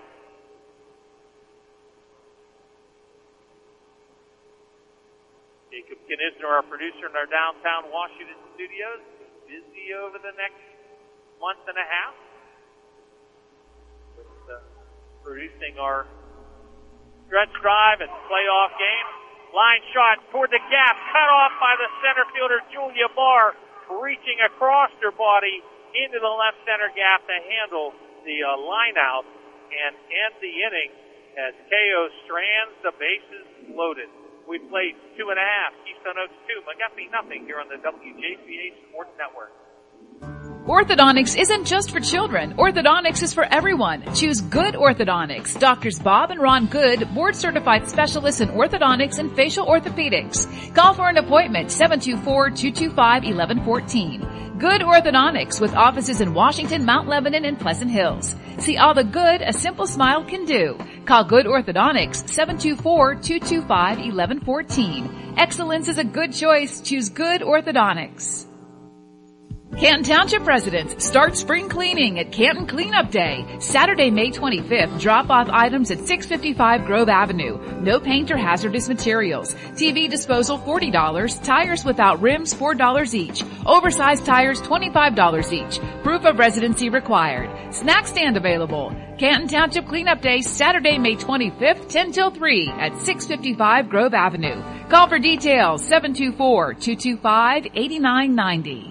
Jacob Knisner, our producer in our downtown Washington studios, busy over the next month and a half with uh, producing our stretch drive and playoff game. Line shot toward the gap, cut off by the center fielder Julia Barr. reaching across her body into the left center gap to handle the uh, line out and end the inning as K O strands the bases loaded. We played two and a half. Keystone Oaks two, McGuffey nothing here on the W J C A Sports Network. Orthodontics isn't just for children. Orthodontics is for everyone. Choose Good Orthodontics. Doctors Bob and Ron Good, board-certified specialists in orthodontics and facial orthopedics. Call for an appointment, seven two four, two two five, one one one four. Good Orthodontics, with offices in Washington, Mount Lebanon, and Pleasant Hills. See all the good a simple smile can do. Call Good Orthodontics, seven two four, two two five, one one one four. Excellence is a good choice. Choose Good Orthodontics. Canton Township residents, start spring cleaning at Canton Cleanup Day. Saturday, May twenty-fifth, drop off items at six fifty-five Grove Avenue. No paint or hazardous materials. T V disposal forty dollars. Tires without rims four dollars each. Oversized tires twenty-five dollars each. Proof of residency required. Snack stand available. Canton Township Cleanup Day, Saturday, May twenty-fifth, ten till three at six fifty-five Grove Avenue. Call for details, seven two four, two two five, eight nine nine zero.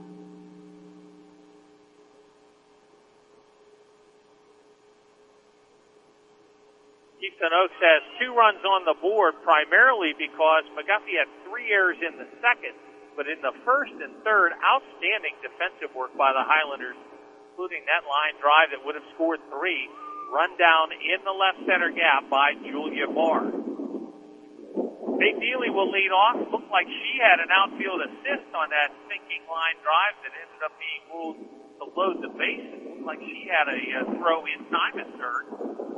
Keystone Oaks has two runs on the board, primarily because McGuffey had three errors in the second, but in the first and third, outstanding defensive work by the Highlanders, including that line drive that would have scored three, run down in the left center gap by Julia Barr. Big Neely will lead off. Looked like she had an outfield assist on that sinking line drive that ended up being ruled to load the bases. Looked like she had a uh, throw in time at third.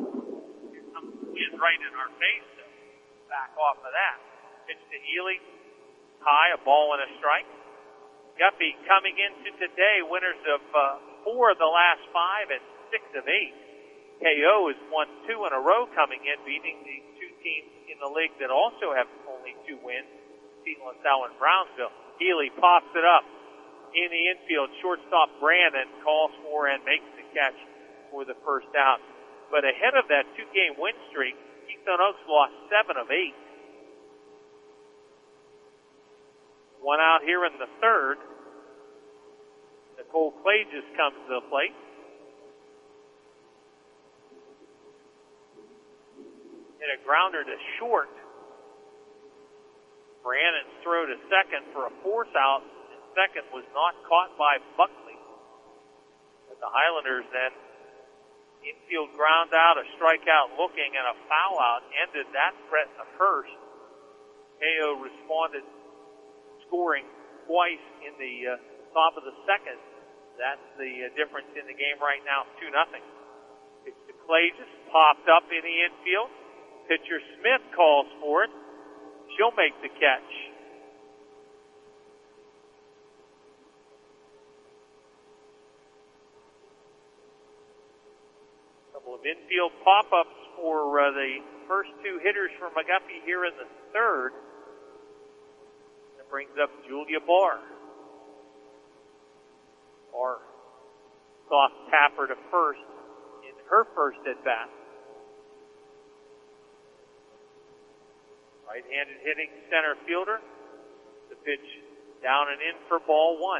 Is right in our face, so back off of that. Pitch to Ely, high, a ball and a strike. Guffey coming into today, winners of uh, four of the last five and six of eight. K O has won two in a row coming in, beating the two teams in the league that also have only two wins, Seton LaSalle and Brownsville. Ely pops it up in the infield. Shortstop Brandon calls for and makes the catch for the first out. But ahead of that two-game win streak, Keystone Oaks lost seven of eight. One out here in the third. Nicole Clages comes to the plate. Hit a grounder to short. Brandon's throw to second for a force out. And second was not caught by Buckley. But the Highlanders then infield ground out, a strikeout looking, and a foul out ended that threat in the first. K O responded, scoring twice in the uh, top of the second. That's the uh, difference in the game right now, two nothing. Pitch to Clages, popped up in the infield. Pitcher Smith calls for it. She'll make the catch. Of infield pop-ups for uh, the first two hitters for McGuffey here in the third. That brings up Julia Barr. Barr soft tapper to first in her first at bat. Right-handed hitting center fielder. The pitch down and in for ball one.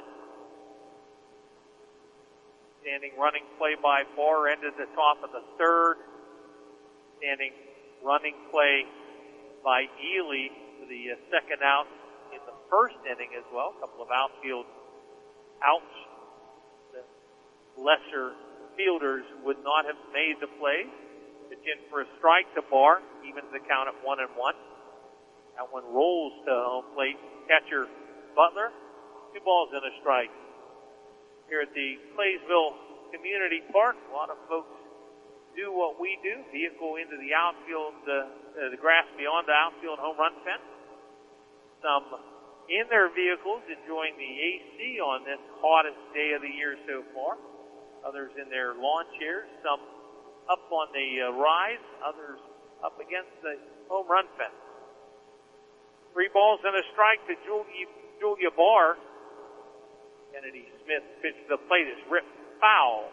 Standing running play by Barr ended the top of the third. Standing running play by Ely for the uh, second out in the first inning as well. A couple of outfield outs. The lesser fielders would not have made the play. Pitch in for a strike to Barr, evens the count at one and one. That one rolls to home plate. Catcher Butler, two balls and a strike. Here at the Claysville Community Park, a lot of folks do what we do, vehicle into the outfield, uh, uh, the grass beyond the outfield home run fence. Some in their vehicles enjoying the A C on this hottest day of the year so far. Others in their lawn chairs, some up on the uh, rise, others up against the home run fence. Three balls and a strike to Julia, Julia Barr. Kennedy Smith pitch to the plate is ripped foul.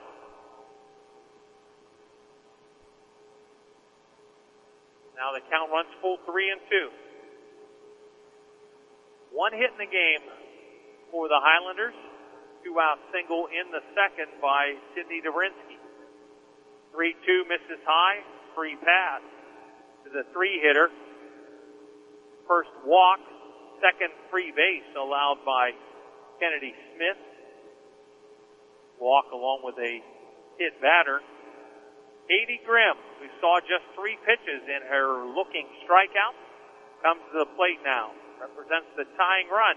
Now the count runs full three and two. One hit in the game for the Highlanders. Two-out single in the second by Sidney Dobrinsky. three two misses high. Free pass to the three-hitter. First walk, second free base allowed by Kennedy Smith. Walk along with a hit batter. Katie Grimm, who saw just three pitches in her looking strikeout, comes to the plate now. Represents the tying run.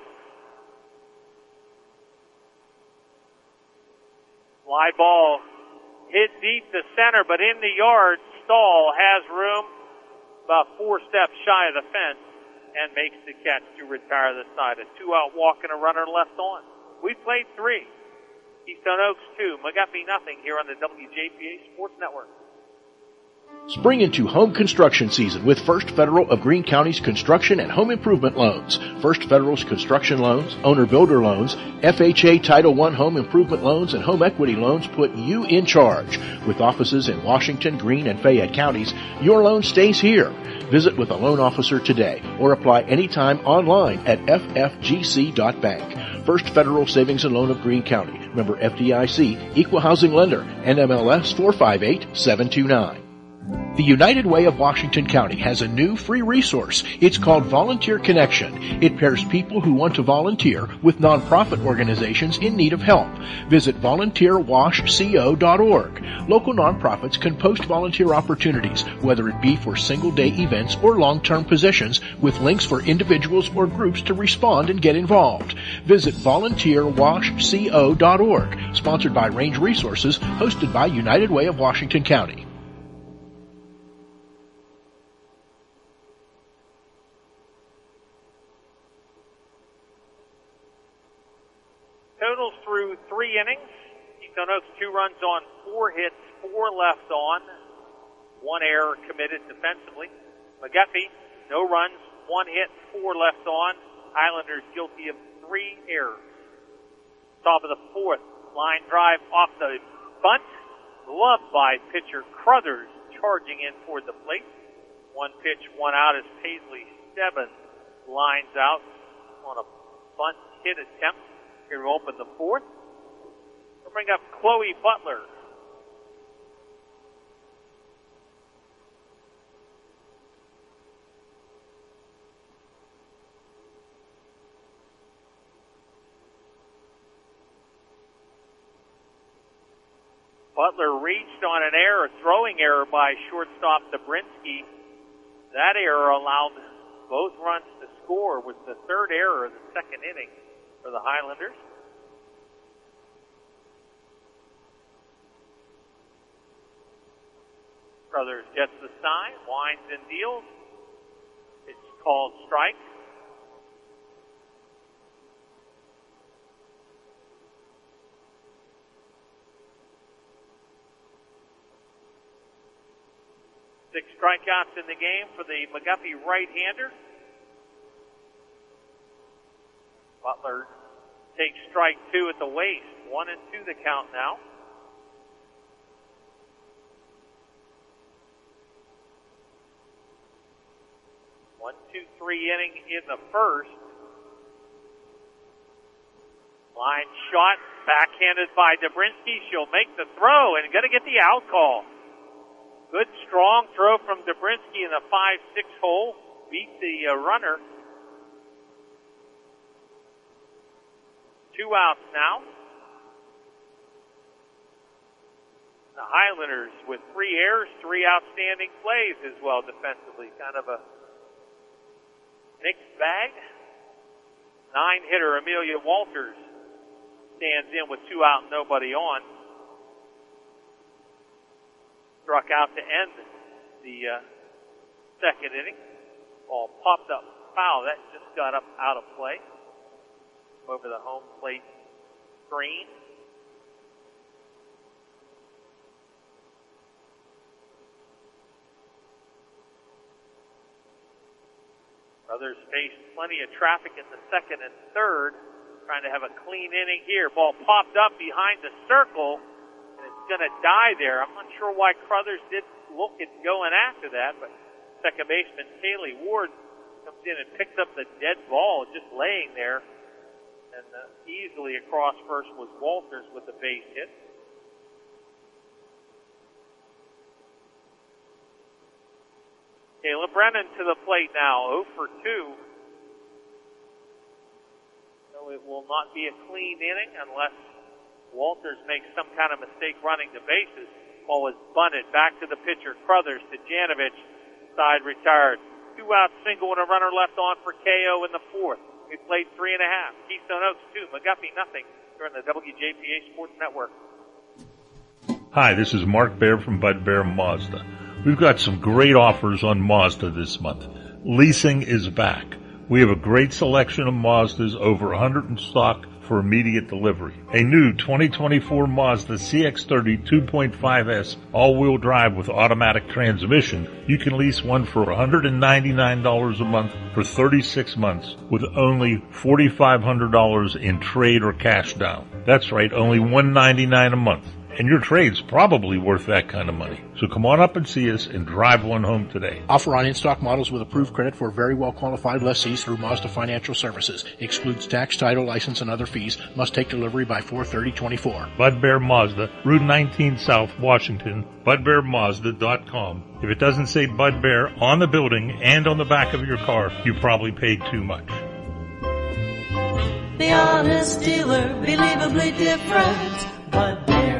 Fly ball hit deep to center, but in the yard, Stahl has room about four steps shy of the fence and makes the catch to retire the side. A two-out walk and a runner left on. We played three. Keystone Oaks two, McGuffey nothing here on the W J P A Sports Network. Spring into home construction season with First Federal of Greene County's construction and home improvement loans. First Federal's construction loans, owner-builder loans, F H A Title one home improvement loans, and home equity loans put you in charge. With offices in Washington, Greene, and Fayette counties, your loan stays here. Visit with a loan officer today or apply anytime online at f f g c dot bank. First Federal Savings and Loan of Greene County. Member F D I C, Equal Housing Lender, N M L S four five eight seven two nine. The United Way of Washington County has a new free resource. It's called Volunteer Connection. It pairs people who want to volunteer with nonprofit organizations in need of help. Visit volunteer wash co dot org. Local nonprofits can post volunteer opportunities, whether it be for single-day events or long-term positions, with links for individuals or groups to respond and get involved. Visit volunteer wash co dot org. Sponsored by Range Resources, hosted by United Way of Washington County. Totals through three innings. Keystone Oaks two runs on, four hits, four left on. One error committed defensively. McGuffey, no runs, one hit, four left on. Highlanders guilty of three errors. Top of the fourth, line drive off the bunt. Gloved by pitcher Crothers, charging in toward the plate. One pitch, one out as Paisley Stebbins lines out on a bunt hit attempt. Here to open the fourth. We'll bring up Chloe Butler. Butler reached on an error, throwing error by shortstop Dobrinsky. That error allowed both runs to score, with the third error of the second inning for the Highlanders. Crothers gets the sign, winds and deals. It's called strike. Six strikeouts in the game for the McGuffey right-hander. Butler takes strike two at the waist. One and two the count now. One, two, three inning in the first. Line shot, backhanded by Dobrinsky. She'll make the throw and going to get the out call. Good strong throw from Dobrinsky in the five six hole. Beat the uh, runner. Two outs now. The Highlanders with three errors, three outstanding plays as well defensively. Kind of a mixed bag. Nine hitter Amelia Walters stands in with two out and nobody on. Struck out to end the uh, second inning. Ball popped up foul. That just got up out of play over the home plate screen. Others faced plenty of traffic in the second and third, trying to have a clean inning here. Ball popped up behind the circle, and it's going to die there. I'm not sure why Crothers didn't look at going after that, but second baseman Kaylee Ward comes in and picks up the dead ball just laying there And uh, easily across first was Walters with the base hit. Caleb Brennan to the plate now, oh for two. So it will not be a clean inning unless Walters makes some kind of mistake running the bases. Ball is bunted back to the pitcher, Crothers to Janovich, side retired. Two out single and a runner left on for K O in the fourth. We played three and a half. Keystone Oaks two, McGuffey nothing. During the W J P A Sports Network. Hi, this is Mark Baer from Bud Bear Mazda. We've got some great offers on Mazda this month. Leasing is back. We have a great selection of Mazdas, over one hundred in stock for immediate delivery. A new twenty twenty-four Mazda C X thirty two point five S all-wheel drive with automatic transmission. You can lease one for one hundred ninety-nine dollars a month for thirty-six months with only four thousand five hundred dollars in trade or cash down. That's right, only one hundred ninety-nine dollars a month. And your trade's probably worth that kind of money. So come on up and see us and drive one home today. Offer on in-stock models with approved credit for very well-qualified lessees through Mazda Financial Services. Excludes tax, title, license, and other fees. Must take delivery by four thirty twenty-four. Bud Bear Mazda, Route nineteen South, Washington, bud bear mazda dot com. If it doesn't say Bud Bear on the building and on the back of your car, you probably paid too much. The honest dealer, believably different, Bud Bear.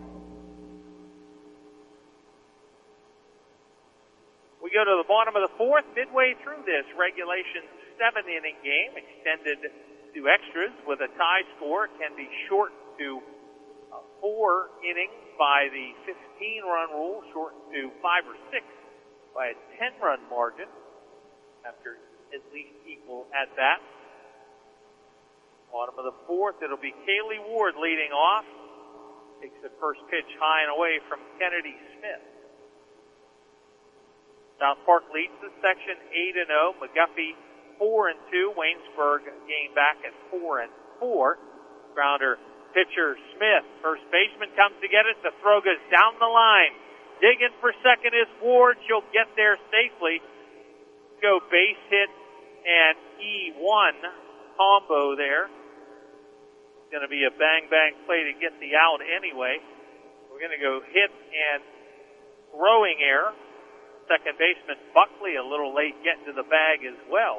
We go to the bottom of the fourth, midway through this regulation seven-inning game, extended to extras with a tie score. Can be shortened to uh, four innings by the fifteen-run rule, shortened to five or six by a ten-run margin, after at least equal at that. Bottom of the fourth, it'll be Kaylee Ward leading off. Takes the first pitch high and away from Kennedy Smith. South Park leads the section eight and oh. McGuffey four and two. Waynesburg game back at four and four. Grounder pitcher Smith. First baseman comes to get it. The throw goes down the line. Digging for second is Ward. She'll get there safely. Go base hit and E one combo there. It's going to be a bang bang play to get the out anyway. We're going to go hit and throwing error. Second baseman Buckley a little late getting to the bag as well.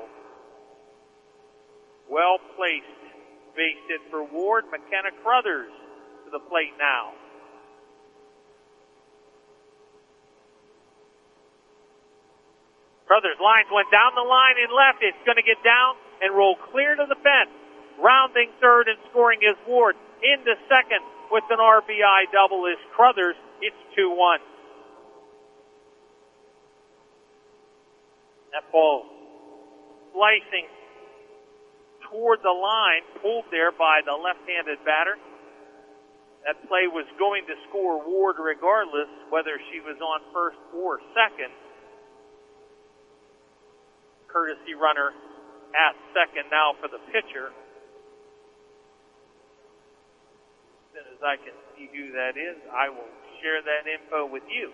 Well placed base hit for Ward. McKenna Crothers to the plate now. Crothers lines went down the line and left. It's going to get down and roll clear to the fence. Rounding third and scoring is Ward. Into second with an R B I double is Crothers. It's two one. That ball slicing toward the line, pulled there by the left-handed batter. That play was going to score Ward regardless whether she was on first or second. Courtesy runner at second now for the pitcher. As soon as I can see who that is, I will share that info with you.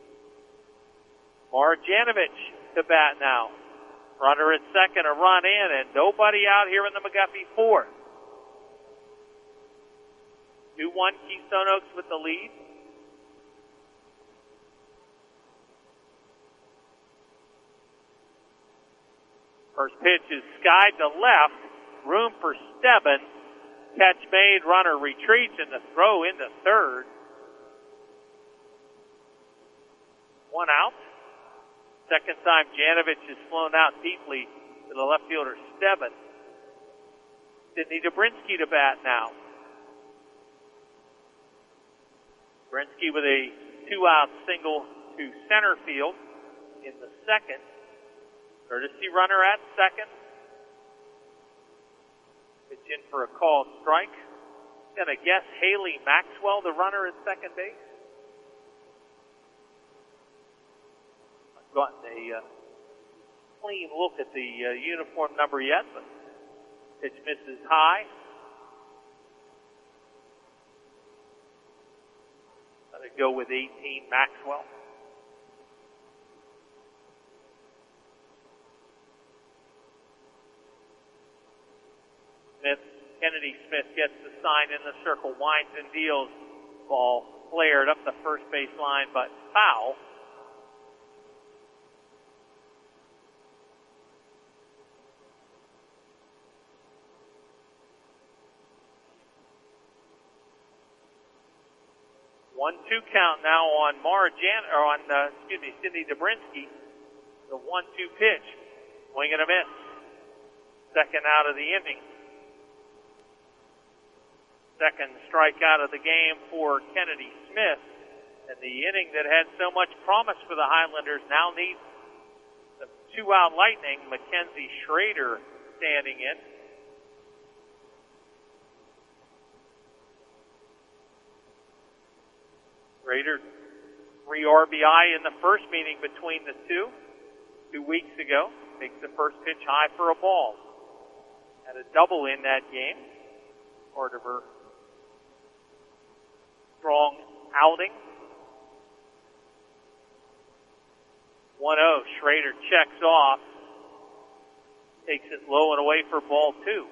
Marjanovic to bat now. Runner at second, a run in, and nobody out here in the McGuffey fourth. two one Keystone Oaks with the lead. First pitch is skied to left. Room for Stebbin. Catch made, runner retreats, and the throw into third. One out. Second time Janovich has flown out deeply to the left fielder Stebbin. Sidney Dobrinsky to bat now. Dobrinsky with a two-out single to center field in the second. Courtesy runner at second. Pitch in for a called strike. Gonna guess Haley Maxwell, the runner at second base. Gotten a uh, clean look at the uh, uniform number yet, but pitch misses high. Let it go with eighteen, Maxwell. Smith, Kennedy Kennedy Smith gets the sign in the circle, winds and deals. Ball flared up the first base line, but foul. one two count now on Mara Jan, or on, uh, excuse me, Cindy Dobrinsky. The one two pitch. Swing and a miss. Second out of the inning. Second strikeout of the game for Kennedy Smith. And the inning that had so much promise for the Highlanders now needs the two-out lightning. Mackenzie Schrader standing in. Schrader, three R B I in the first meeting between the two, two weeks ago. Makes the first pitch high for a ball. Had a double in that game. Part of her strong outing. one oh, Schrader checks off. Takes it low and away for ball two.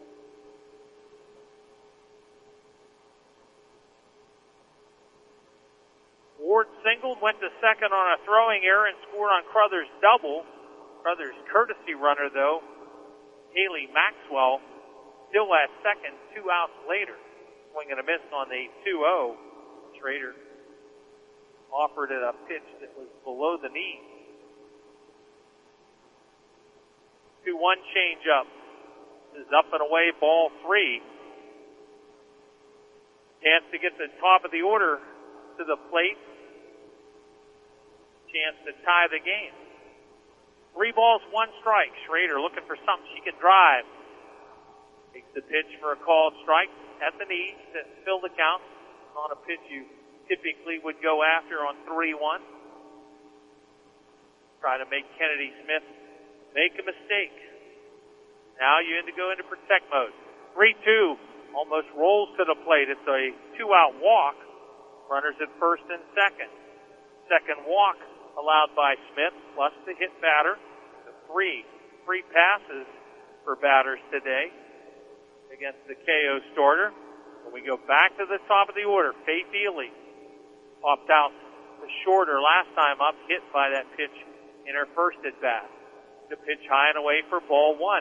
Ward singled, went to second on a throwing error and scored on Crothers' double. Crothers' courtesy runner, though, Haley Maxwell, still at second, two outs later. Swing and a miss on the two oh. Schrader offered it a pitch that was below the knee. two one change up. This is up and away, ball three. Chance to get the top of the order to the plate. Chance to tie the game. Three balls, one strike. Schrader looking for something she can drive. Takes the pitch for a called strike at the knees to fill the count. On a pitch you typically would go after on three one. Try to make Kennedy Smith make a mistake. Now you need to go into protect mode. three two almost rolls to the plate. It's a two-out walk. Runners at first and second. Second walk allowed by Smith, plus the hit batter. The three, three passes for batters today against the K O starter. When we go back to the top of the order, Faith Ely popped out the shorter last time up, hit by that pitch in her first at bat. The pitch high and away for ball one.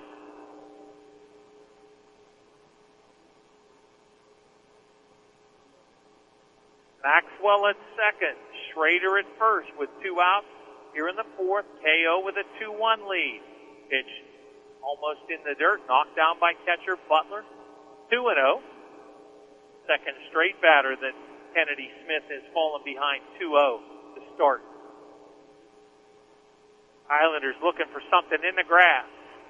Maxwell at second, Schrader at first with two outs. Here in the fourth, K O with a two one lead. Pitch almost in the dirt, knocked down by catcher Butler. two and oh. Second straight batter that Kennedy Smith has fallen behind two oh to start. Highlanders looking for something in the grass.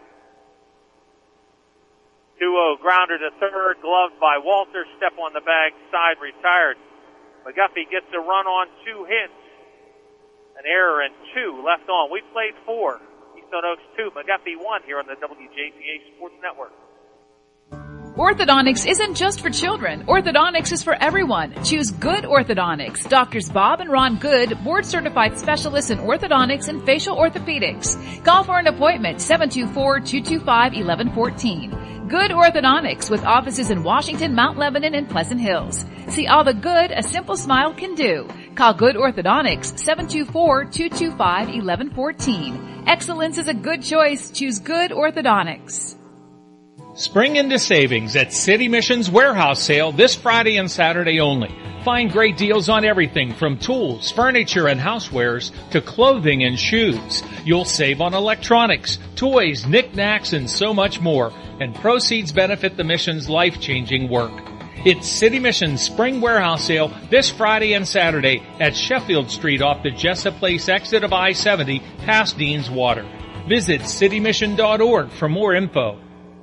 two oh grounder to third, gloved by Walter. Step on the bag, side retired. McGuffey gets a run on two hits. An error and two left on. We played four. Keystone Oaks two, McGuffey one here on the W J P A Sports Network. Orthodontics isn't just for children. Orthodontics is for everyone. Choose Good Orthodontics. Doctors Bob and Ron Good, board-certified specialists in orthodontics and facial orthopedics. Call for an appointment, seven two four, two two five, one one one four. Good Orthodontics, with offices in Washington, Mount Lebanon, and Pleasant Hills. See all the good a simple smile can do. Call Good Orthodontics, seven two four, two two five, one one one four. Excellence is a good choice. Choose Good Orthodontics. Spring into savings at City Mission's warehouse sale this Friday and Saturday only. Find great deals on everything from tools, furniture, and housewares to clothing and shoes. You'll save on electronics, toys, knickknacks, and so much more. And proceeds benefit the mission's life-changing work. It's City Mission's Spring Warehouse Sale this Friday and Saturday at Sheffield Street off the Jessup Place exit of I seventy past Dean's Water. Visit city mission dot org for more info.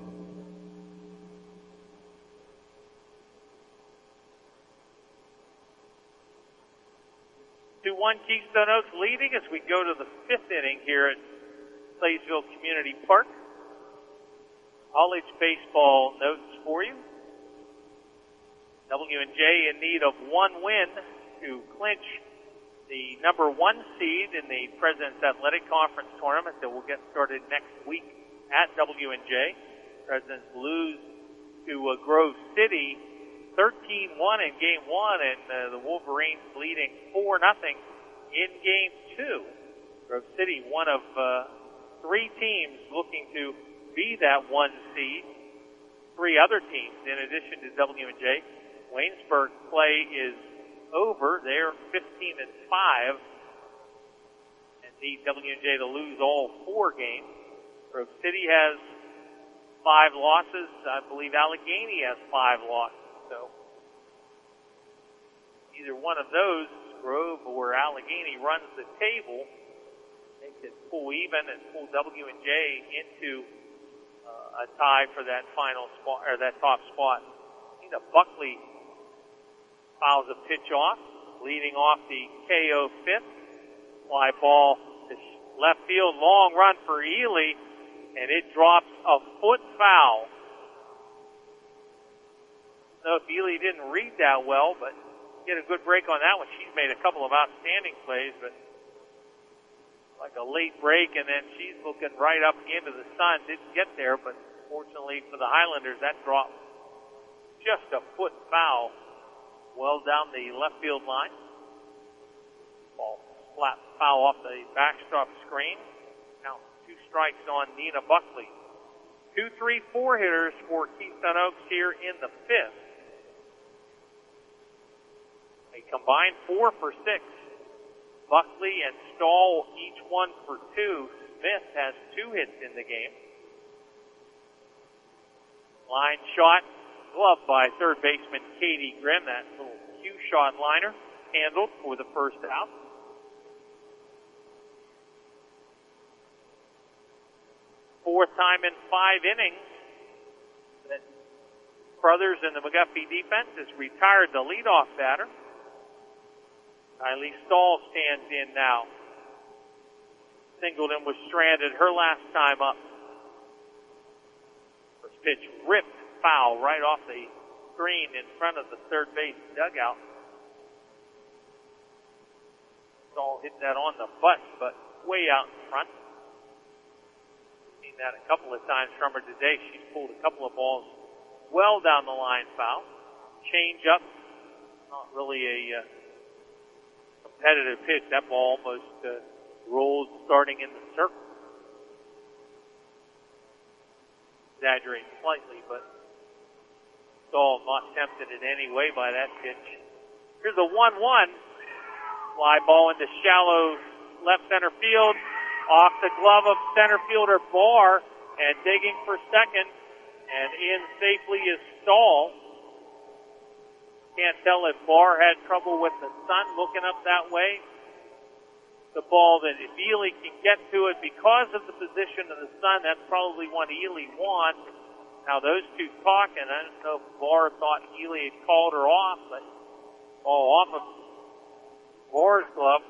two one Keystone Oaks leading as we go to the fifth inning here at Claysville Community Park. College baseball notes for you. W and J in need of one win to clinch the number one seed in the President's Athletic Conference tournament that will get started next week at W and J. Presidents lose to uh, Grove City, thirteen one in game one, and uh, the Wolverines leading four nothing in game two. Grove City, one of uh, three teams looking to be that one seed. Three other teams, in addition to W and J. Waynesburg play is over. They're fifteen and five, and need W and J to lose all four games. Grove City has five losses. I believe Allegheny has five losses. So either one of those, Grove or Allegheny, runs the table. They could pull even and pull W and J into uh, a tie for that final spot, or that top spot. Nina Buckley fouls a pitch off, leading off the K O fifth. Fly ball to left field, long run for Ely, and it drops a foot foul. I don't know if Ely didn't read that well, but get a good break on that one. She's made a couple of outstanding plays, but like a late break, and then she's looking right up into the sun. Didn't get there, but fortunately for the Highlanders, that dropped just a foot foul well down the left field line. Ball flat foul off the backstop screen. Now two strikes on Nina Buckley. Two, three, four hitters for Keystone Oaks here in the fifth. A combined four for six. Buckley and Stahl each one for two. Smith has two hits in the game. Line shot, gloved by third baseman Katie Grimm. That little cue shot liner handled for the first out. Fourth time in five innings that Crothers and the McGuffey defense has retired the leadoff batter. Kylie Stahl stands in now. Singleton was stranded her last time up. First pitch ripped foul right off the screen in front of the third base dugout. Stahl hit that on the button, but way out in front. Seen that a couple of times from her today. She's pulled a couple of balls well down the line foul. Change up, not really a uh, competitive pitch. That ball almost uh, rolled starting in the circle. Exaggerating slightly, but Stahl not tempted in any way by that pitch. Here's a one one. Fly ball into shallow left center field. Off the glove of center fielder Barr, and digging for second, and in safely is Stahl. Can't tell if Barr had trouble with the sun looking up that way. The ball that if Ely can get to it because of the position of the sun, that's probably one Ely wants. Now those two talking, I don't know if Barr thought Ely had called her off, but ball off of Barr's glove.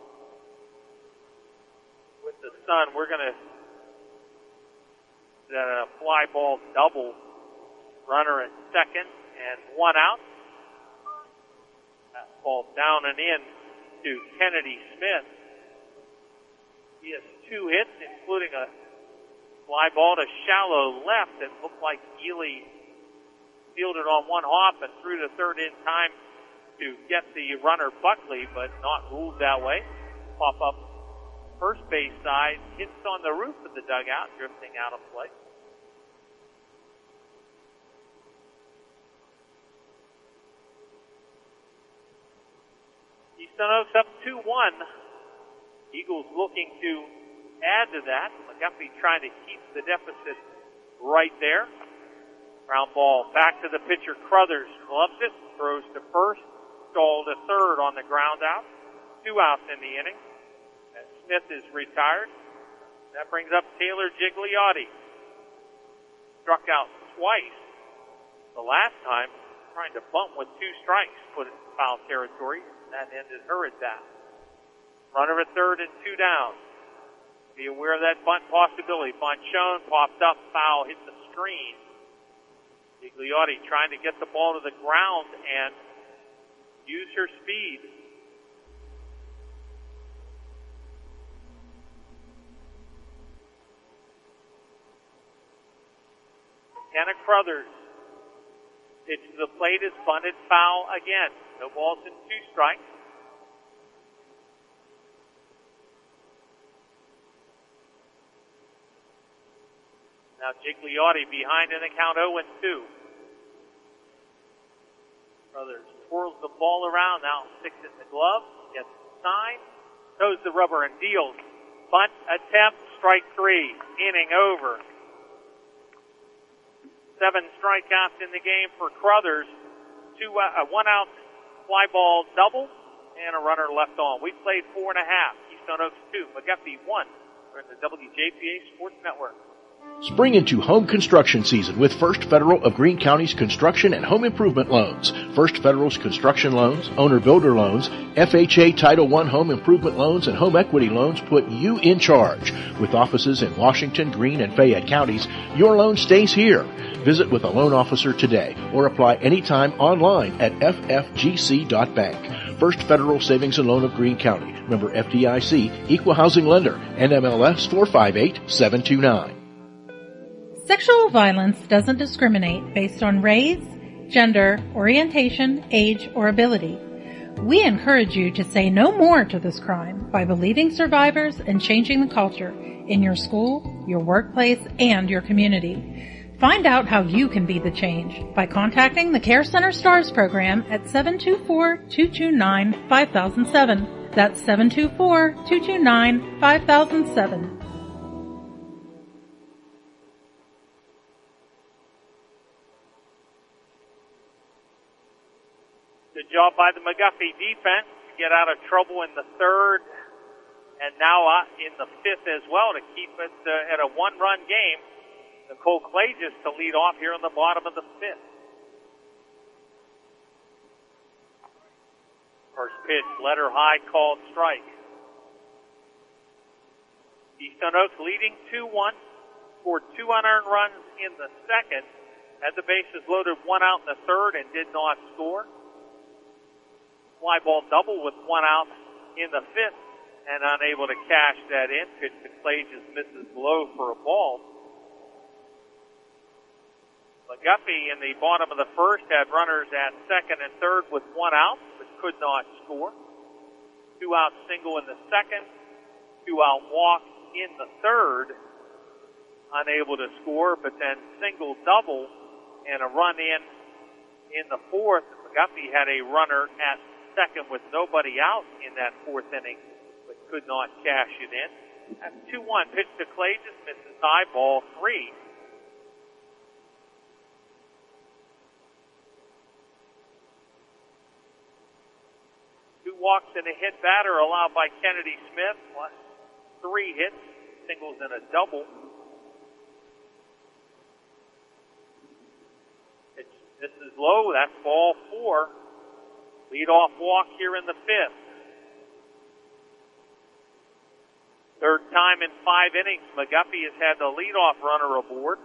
With the sun, we're going to set a fly ball double. Runner at second and one out. That ball down and in to Kennedy Smith. He has two hits, including a fly ball to shallow left that looked like Ely fielded on one hop and threw to third in time to get the runner Buckley, but not ruled that way. Pop up first base side, hits on the roof of the dugout, drifting out of play. Keystone Oaks up two one. Eagles looking to add to that. McGuffey trying to keep the deficit right there. Ground ball back to the pitcher Crothers. Gloves it, throws to first, Stahl to third on the ground out. Two outs in the inning. And Smith is retired. That brings up Taylor Gigliotti. Struck out twice. The last time, trying to bunt with two strikes, put it in foul territory. That ended her at that. Runner at third and two down. Be aware of that bunt possibility. Bunt shown, popped up, foul, hit the screen. Gigliotti trying to get the ball to the ground and use her speed. Kenna Crothers Pitch to the plate is bunted foul again. No balls and two strikes. Now Gigliotti behind in the count oh and two. Brothers twirls the ball around, now sticks it in the glove, gets the sign, toes the rubber and deals. Bunt attempt, strike three, inning over. Seven strikeouts in the game for Crothers. Two, uh, one out fly ball double and a runner left on. We played four and a half. Keystone Oaks two, McGuffey one. We're in the W J P A Sports Network. Spring into home construction season with First Federal of Greene County's construction and home improvement loans. First Federal's construction loans, owner-builder loans, F H A Title one home improvement loans, and home equity loans put you in charge. With offices in Washington, Greene, and Fayette counties, your loan stays here. Visit with a loan officer today or apply anytime online at f f g c dot bank. First Federal Savings and Loan of Greene County. Member F D I C, Equal Housing Lender, N M L S four five eight seven two nine. Sexual violence doesn't discriminate based on race, gender, orientation, age, or ability. We encourage you to say no more to this crime by believing survivors and changing the culture in your school, your workplace, and your community. Find out how you can be the change by contacting the Care Center STARS program at seven two four, two two nine, five thousand seven. That's seven two four, two two nine, five thousand seven. Good job by the McGuffey defense to get out of trouble in the third and now in the fifth as well to keep it uh, at a one-run game. Nicole Clages to lead off here in the bottom of the fifth. First pitch, letter high, called strike. Keystone Oaks leading two one, scored two unearned runs in the second, had the bases loaded, one out in the third, and did not score. Fly ball double with one out in the fifth and unable to cash that in. Pitch to Clages misses low for a ball. McGuffey in the bottom of the first had runners at second and third with one out, but could not score. Two out single in the second, two out walk in the third, unable to score, but then single double and a run in in the fourth. McGuffey had a runner at second with nobody out in that fourth inning, but could not cash it in. That's two one. Pitch to Clages, misses high, ball three. Two walks and a hit batter allowed by Kennedy Smith, plus three hits, singles and a double. It's, this is low, that's ball four. Lead-off walk here in the fifth. Third time in five innings, McGuffey has had the leadoff runner aboard.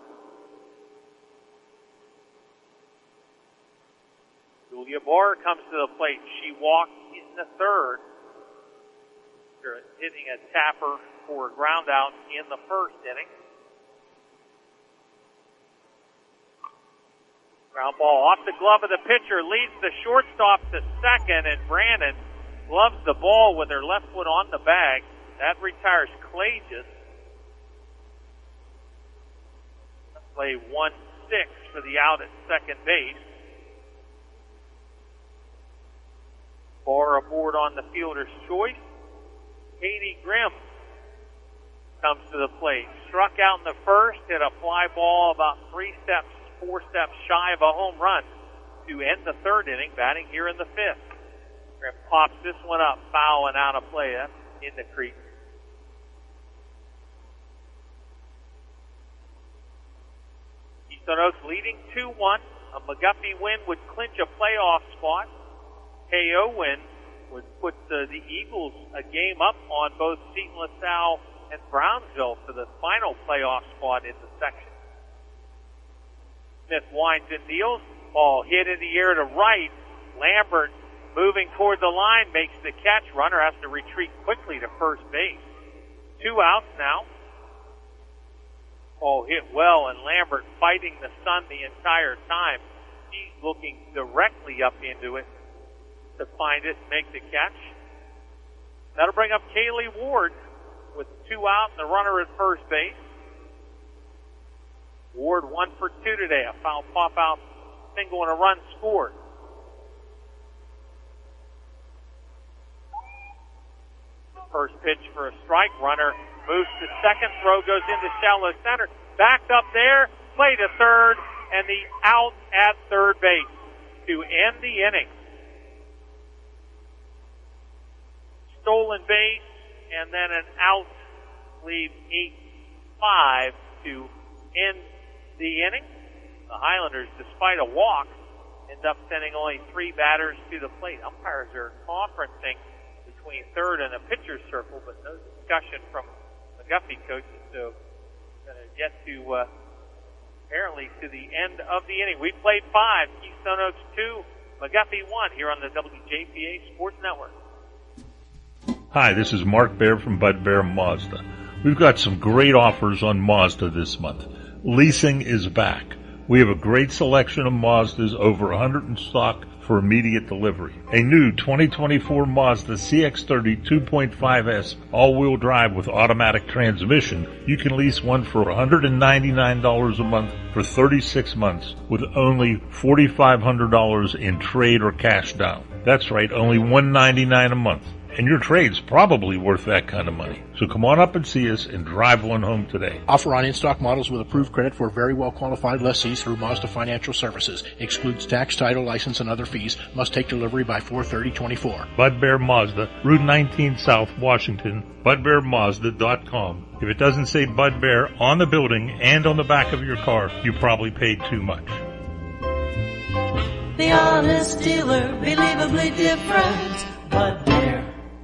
Julia Barr comes to the plate. She walked in the third. After hitting a tapper for a ground out in the first inning. Ground ball off the glove of the pitcher, leads the shortstop to second, and Brandon gloves the ball with her left foot on the bag. That retires Clages. Play one six for the out at second base. Barr aboard on the fielder's choice. Katie Grimm comes to the plate. Struck out in the first, hit a fly ball about three steps four steps shy of a home run to end the third inning, batting here in the fifth. Grimm pops this one up, foul and out of play. That's in the creek. Keystone Oaks leading two one. A McGuffey win would clinch a playoff spot. K O win would put uh, the Eagles a game up on both Seton LaSalle and Brownsville for the final playoff spot in the section. Smith winds and deals. Ball hit in the air to right. Lambert moving toward the line makes the catch. Runner has to retreat quickly to first base. Two outs now. Ball hit well, and Lambert fighting the sun the entire time She's looking directly up into it to find it and make the catch. That'll bring up Kaylee Ward with two out and the runner at first base. Ward one for two today. A foul pop out single and a run scored. First pitch for a strike. Runner moves to second. Throw goes into shallow center. Backed up there. Play to third. And the out at third base to end the inning. Stolen base and then an out leaves eight five to end the inning. The Highlanders, despite a walk, end up sending only three batters to the plate. Umpires are conferencing between third and the pitcher's circle, but no discussion from McGuffey coaches. So going to get to uh, apparently to the end of the inning. We played five, Keystone Oaks two, McGuffey one here on the W J P A Sports Network. Hi, this is Mark Baer from Bud Bear Mazda. We've got some great offers on Mazda this month. Leasing is back. We have a great selection of Mazdas, over one hundred in stock for immediate delivery. A new twenty twenty-four Mazda C X thirty two point five S all-wheel drive with automatic transmission. You can lease one for one hundred ninety-nine dollars a month for thirty-six months with only four thousand five hundred dollars in trade or cash down. That's right, only one hundred ninety-nine dollars a month. And your trade's probably worth that kind of money. So come on up and see us and drive one home today. Offer on in-stock models with approved credit for very well-qualified lessees through Mazda Financial Services. Excludes tax, title, license, and other fees. Must take delivery by four thirty twenty-four. Bud Bear Mazda, Route nineteen South, Washington, bud bear mazda dot com. If it doesn't say Bud Bear on the building and on the back of your car, you probably paid too much. The honest dealer, believably different, Bud Bear.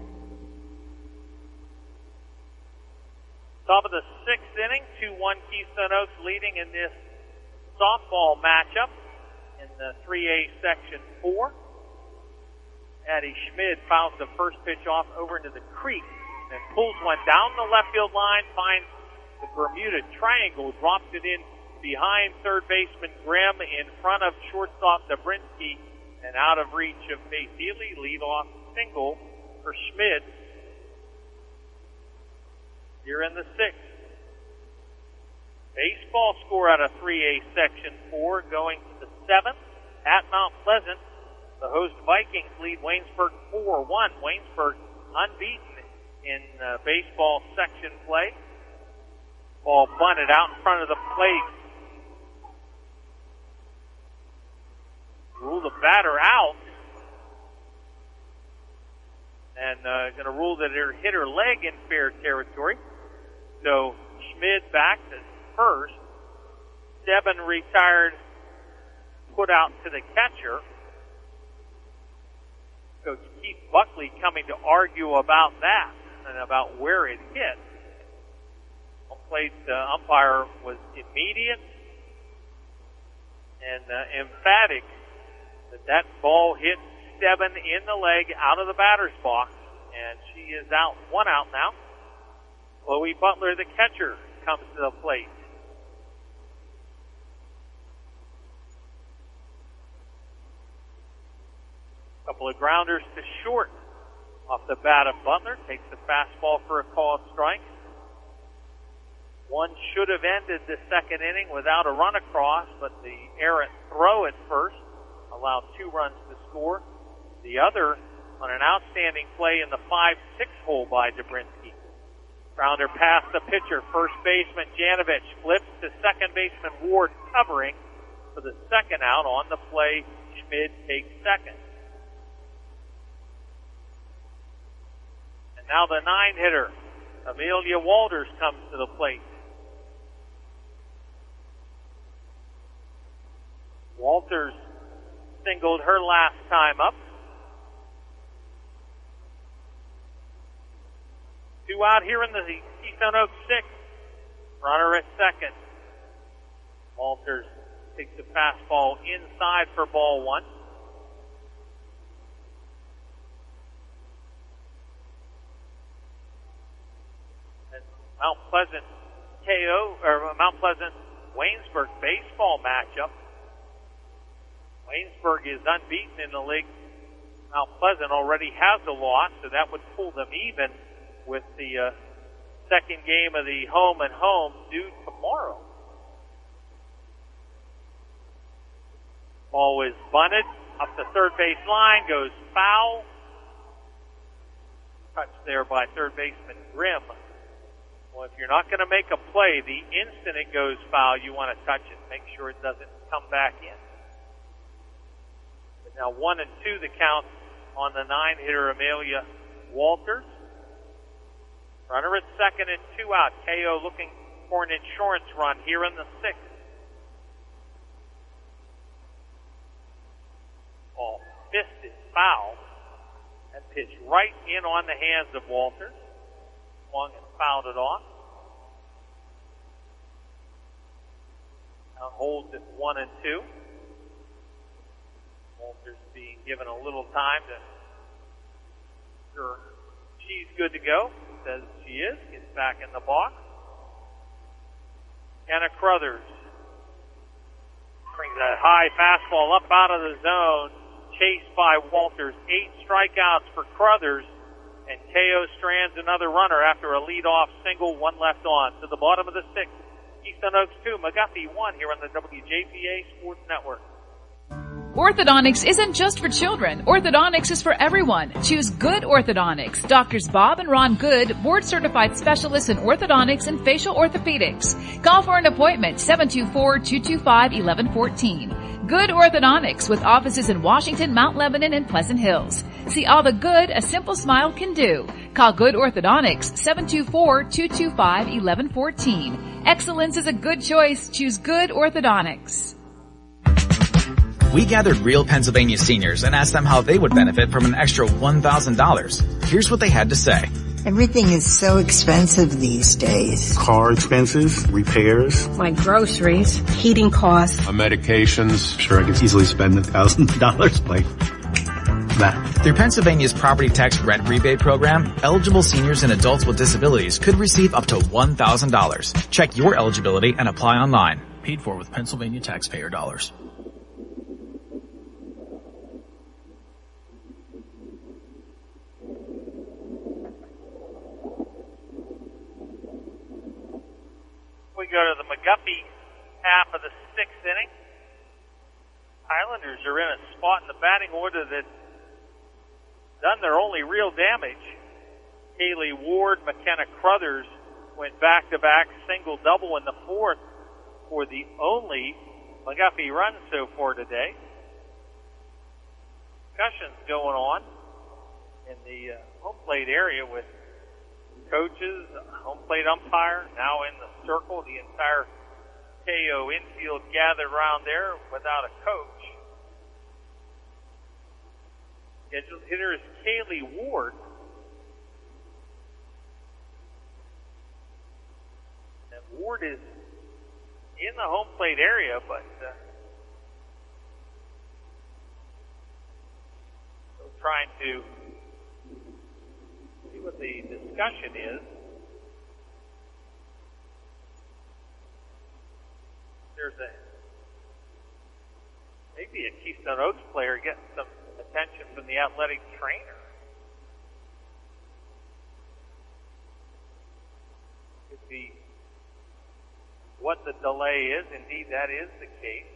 Top of the sixth inning, two one Keystone Oaks leading in this softball matchup in the three A Section four. Addie Schmid fouls the first pitch off over into the creek and pulls one down the left field line, finds the Bermuda Triangle, drops it in behind third baseman Grimm in front of shortstop Dobrinsky and out of reach of Faith Healy. Leadoff single for Schmid. Here in the sixth. Baseball score out of three A Section four going to the seventh at Mount Pleasant. The host Vikings lead Waynesburg four one. Waynesburg unbeaten in uh, baseball section play. Ball bunted out in front of the plate. Rule the batter out. And uh, going to rule that it hit her leg in fair territory. So Schmid back to first. Stebbin retired, put out to the catcher. Coach Keith Buckley coming to argue about that and about where it hit. Plate uh, umpire was immediate and uh, emphatic that that ball hit Stebbin in the leg out of the batter's box, and she is out, one out now. Chloe Butler, the catcher, comes to the plate. Couple of grounders to short off the bat of Butler. Takes the fastball for a called strike. One should have ended the second inning without a run across, but the errant throw at first allowed two runs to score. The other on an outstanding play in the five six hole by Dobrinsky. Grounder past the pitcher, first baseman Janovich flips to second baseman Ward covering for the second out. On the play, Schmid takes second. And now the nine hitter, Amelia Walters, comes to the plate. Walters singled her last time up. Two out here in the Keystone Oaks sixth. Runner at second. Walters takes the fastball inside for ball one. And Mount Pleasant K O, or Mount Pleasant Waynesburg baseball matchup. Waynesburg is unbeaten in the league. Mount Pleasant already has a loss, so that would pull them even with the uh, second game of the home and home due tomorrow. Ball is bunted up the third base line, goes foul. Touched there by third baseman Grimm. Well, if you're not going to make a play, the instant it goes foul, you want to touch it. Make sure it doesn't come back in. But now one and two the count on the nine-hitter Amelia Walters. Runner at second and two out. K O looking for an insurance run here in the sixth. Ball fisted, foul, and pitched right in on the hands of Walters. Swung and fouled it off. Now holds at one and two. Walters being given a little time to sure she's good to go. Says she is. Gets back in the box. Kenna Crothers brings a high fastball up out of the zone. Chased by Walters. Eight strikeouts for Crothers. And K O strands another runner after a leadoff single, one left on. To the bottom of the sixth. Keystone Oaks two, McGuffey one here on the W J P A Sports Network. Orthodontics isn't just for children. Orthodontics is for everyone. Choose Good Orthodontics. Doctors Bob and Ron Good, board certified specialists in orthodontics and facial orthopedics. Call for an appointment, seven two four, two two five, one one one four. Good Orthodontics with offices in Washington, Mount Lebanon, and Pleasant Hills. See all the good a simple smile can do. Call Good Orthodontics, seven two four, two two five, one one one four. Excellence is a good choice. Choose Good Orthodontics. We gathered real Pennsylvania seniors and asked them how they would benefit from an extra one thousand dollars. Here's what they had to say. Everything is so expensive these days. Car expenses, repairs. My groceries, heating costs. My medications. Sure, I could easily spend a thousand dollars like that. Through Pennsylvania's property tax rent rebate program, eligible seniors and adults with disabilities could receive up to one thousand dollars. Check your eligibility and apply online. Paid for with Pennsylvania taxpayer dollars. We go to the McGuffey half of the sixth inning. Highlanders are in a spot in the batting order that's done their only real damage. Kaylee Ward, McKenna Crothers went back-to-back single-double in the fourth for the only McGuffey run so far today. Discussions going on in the uh, home plate area with coaches, home plate umpire, now in the circle, the entire K O infield gathered around there without a coach. Scheduled hitter is Kaylee Ward. And Ward is in the home plate area, but uh, still trying to see what the discussion is. There's a maybe a Keystone Oaks player getting some attention from the athletic trainer. Could be what the delay is. Indeed, that is the case.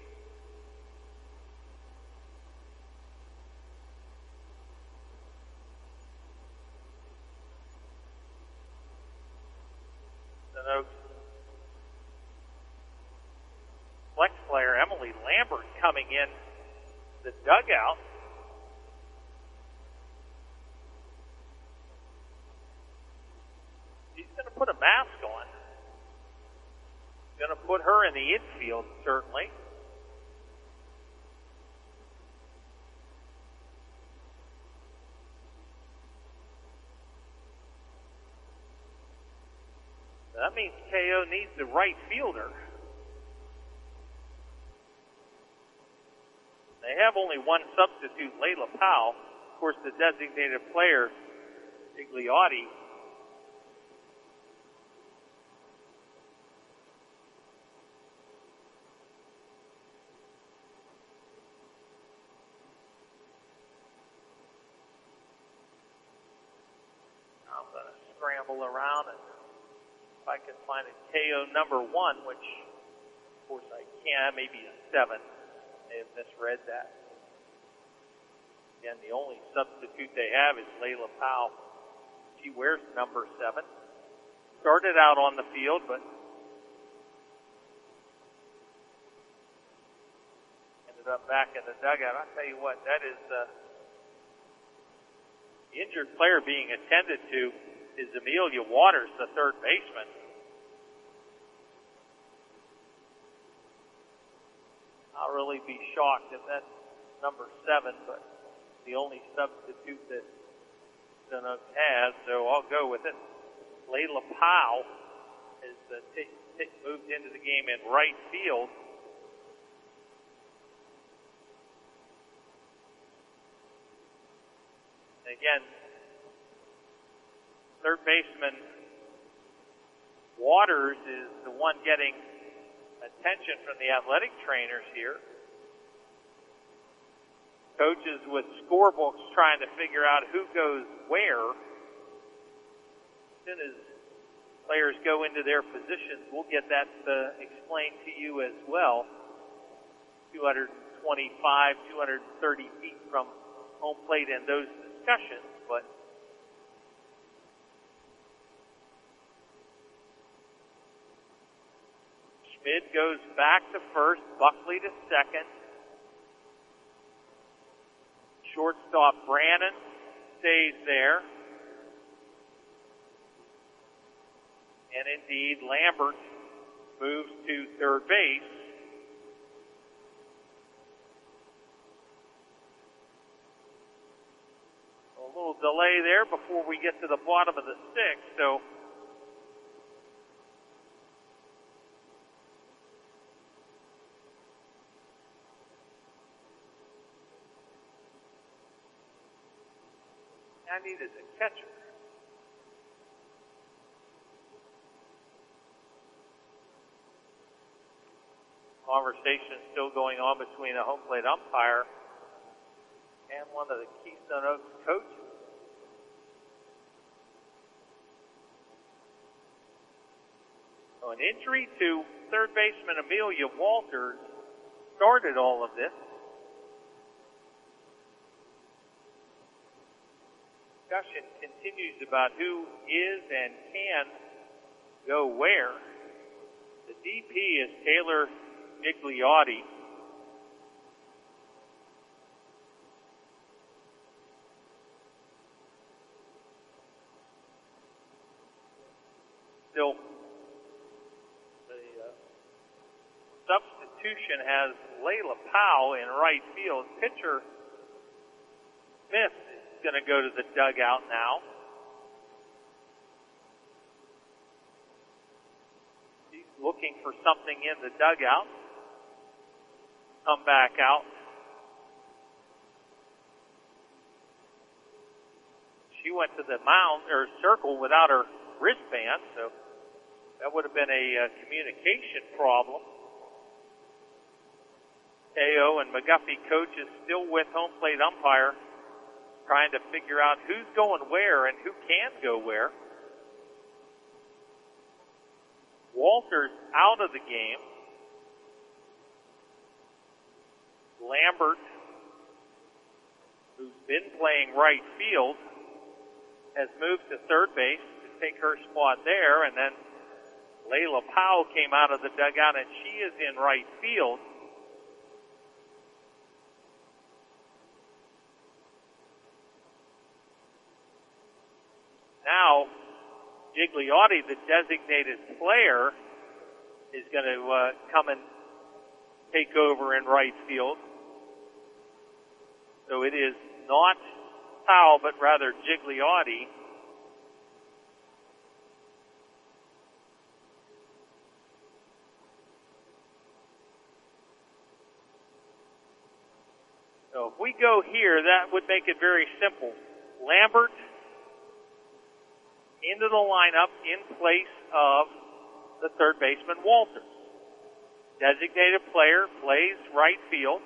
Keystone Oaks flex player Emily Lambert coming in the dugout. She's going to put a mask on. Going to put her in the infield, certainly. That means K O needs the right fielder. They have only one substitute, Layla Powell. Of course, the designated player, Igliotti. scramble around and if I can find a K O number one, which of course I can, maybe a seven. They have misread that. Again, the only substitute they have is Layla Powell. She wears number seven. Started out on the field, but ended up back in the dugout. I'll tell you what, that is uh, the injured player being attended to is Amelia Waters, the third baseman. I'll really be shocked if that's number seven, but the only substitute that Stone Oaks has, so I'll go with it. Layla Powell has uh, t- t- moved into the game in right field. Again, third baseman Waters is the one getting attention from the athletic trainers here. Coaches with scorebooks trying to figure out who goes where. As soon as players go into their positions, we'll get that uh, explained to you as well. two twenty-five, two thirty feet from home plate in those discussions, but Schmid goes back to first, Buckley to second. Shortstop Brannon stays there. And indeed, Lambert moves to third base. A little delay there before we get to the bottom of the sixth, so I needed a catcher. Conversation still going on between a home plate umpire and one of the Keystone Oaks coaches. So an injury to third baseman Amelia Walters started all of this. Discussion continues about who is and can go where. The D P is Taylor Gigliotti. Still, the uh, substitution has Layla Powell in right field. Pitcher Smith going to go to the dugout now. He's looking for something in the dugout. Come back out. She went to the mound or circle without her wristband, so that would have been a uh, communication problem. K O and McGuffey coach is still with home plate umpire, trying to figure out who's going where and who can go where. Walters out of the game. Lambert, who's been playing right field, has moved to third base to take her spot there, and then Layla Powell came out of the dugout and she is in right field. Now, Gigliotti, the designated player, is going to uh, come and take over in right field. So it is not Powell, but rather Gigliotti. So if we go here, that would make it very simple. Lambert into the lineup in place of the third baseman Walters. Designated player plays right field.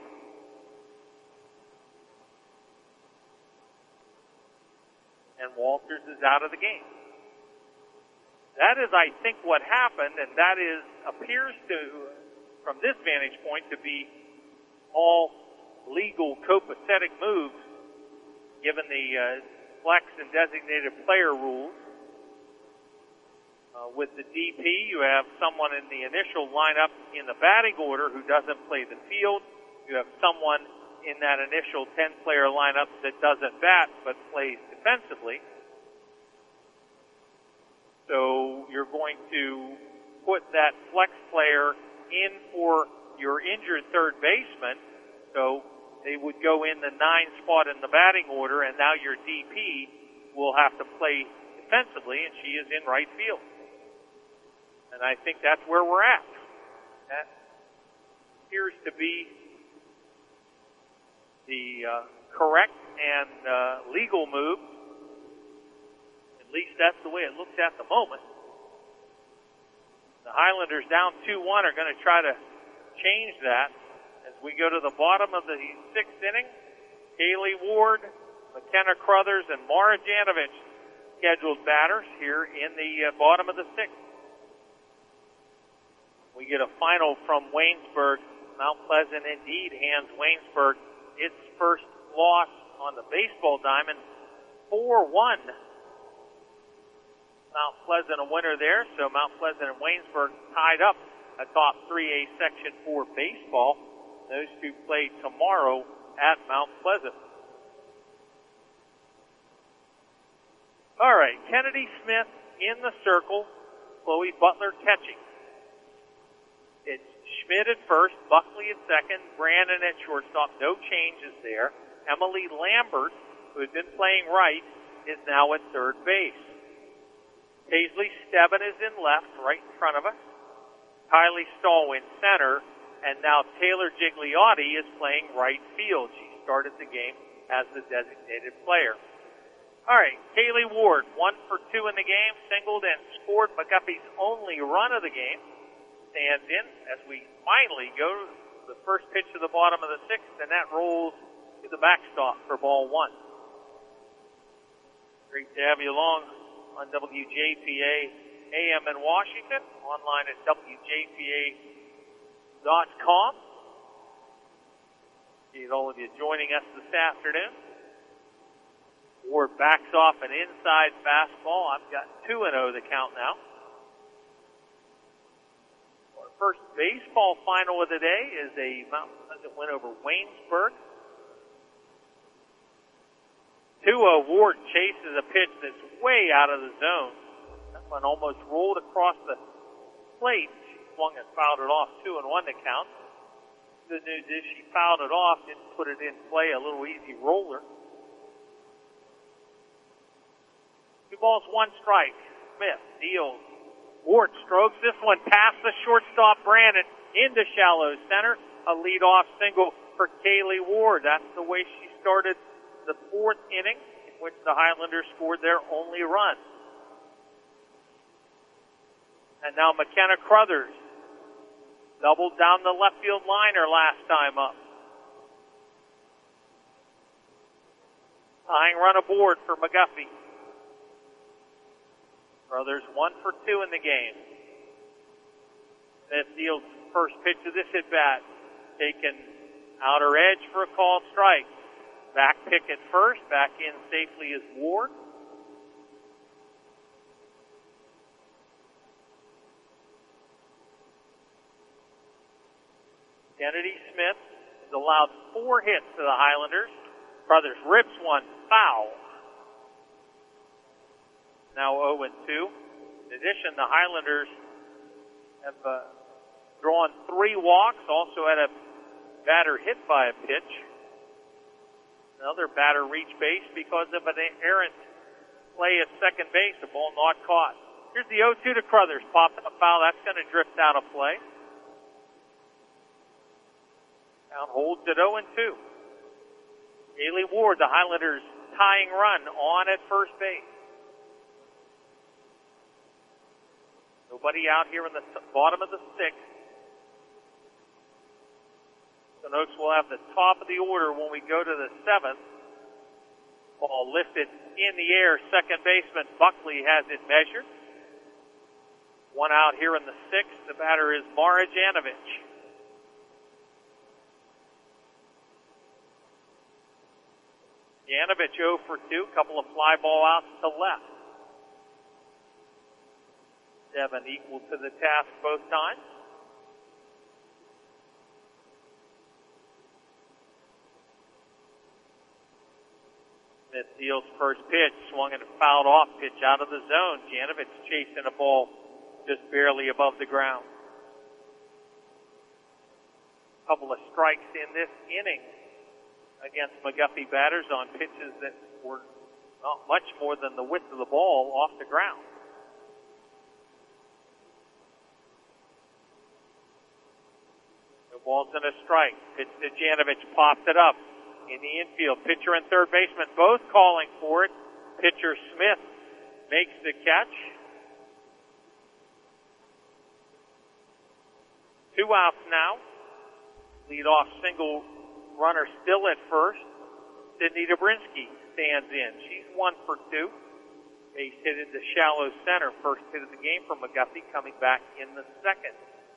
And Walters is out of the game. that is, I think, what happened, and that is appears to, from this vantage point, to be all legal copacetic moves, given the uh, flex and designated player rules. Uh, with the D P, you have someone in the initial lineup in the batting order who doesn't play the field. You have someone in that initial ten-player lineup that doesn't bat but plays defensively. So you're going to put that flex player in for your injured third baseman. So they would go in the nine spot in the batting order, and now your D P will have to play defensively, and she is in right field. And I think that's where we're at. That appears to be the uh, correct and uh, legal move. At least that's the way it looks at the moment. The Highlanders down two one are going to try to change that as we go to the bottom of the sixth inning. Kaylee Ward, McKenna Crothers, and Mara Janovich scheduled batters here in the uh, bottom of the sixth. We get a final from Waynesburg. Mount Pleasant indeed hands Waynesburg its first loss on the baseball diamond, four one. Mount Pleasant a winner there, so Mount Pleasant and Waynesburg tied up atop three A Section four baseball. Those two play tomorrow at Mount Pleasant. All right, Kennedy Smith in the circle, Chloe Butler catching. It's Schmidt at first, Buckley at second, Brandon at shortstop. No changes there. Emily Lambert, who has been playing right, is now at third base. Paisley Stebbin is in left, right in front of us. Kylie Stahl in center, and now Taylor Gigliotti is playing right field. She started the game as the designated player. All right, Kaylee Ward, one for two in the game, singled and scored McGuffey's only run of the game. Stands in as we finally go to the first pitch to the bottom of the sixth, and that rolls to the backstop for ball one. Great to have you along on W J P A A M in Washington, online at W J P A dot com. Appreciate all of you joining us this afternoon. Ward backs off an inside fastball. I've got two and oh the count now. First baseball final of the day is a Mount Pleasant win over Waynesburg. two oh Ward chases a pitch that's way out of the zone. That one almost rolled across the plate. She swung and fouled it off, two and one to count. Good news is she fouled it off, didn't put it in play, a little easy roller. Two balls, one strike. Smith deals. Ward strokes this one past the shortstop Brandon into shallow center. A leadoff single for Kaylee Ward. That's the way she started the fourth inning, in which the Highlanders scored their only run. And now McKenna Crothers doubled down the left field liner last time up. Tying run aboard for McGuffey. Brothers one for two in the game. Smith deals first pitch of this at bat. Taken outer edge for a called strike. Back pick at first. Back in safely is Ward. Kennedy Smith has allowed four hits to the Highlanders. Brothers rips one foul. Now oh and two. In addition, the Highlanders have uh, drawn three walks, also had a batter hit by a pitch. Another batter reached base because of an errant play at second base, a ball not caught. Here's the oh two to Crothers, popped up foul. That's going to drift out of play. Count holds at oh and two. Kaylee Ward, the Highlanders' tying run, on at first base. Nobody out here in the bottom of the sixth. The Oaks will have the top of the order when we go to the seventh. Ball lifted in the air. Second baseman Buckley has it measured. One out here in the sixth. The batter is Mara Janovich. Janovich oh for two. Couple of fly ball outs to left. Seven equal to the task both times. Smith deals first pitch, swung and fouled off, pitch out of the zone. Janovich chasing a ball just barely above the ground. Couple of strikes in this inning against McGuffey batters on pitches that were not much more than the width of the ball off the ground. The ball's in a strike. Pitch to Janovich, pops it up. In the infield, pitcher and third baseman both calling for it. Pitcher Smith makes the catch. Two outs now. Leadoff single runner still at first. Sydney Dobrinsky stands in. She's one for two. Base hit into shallow center. First hit of the game for McGuffey, coming back in the second.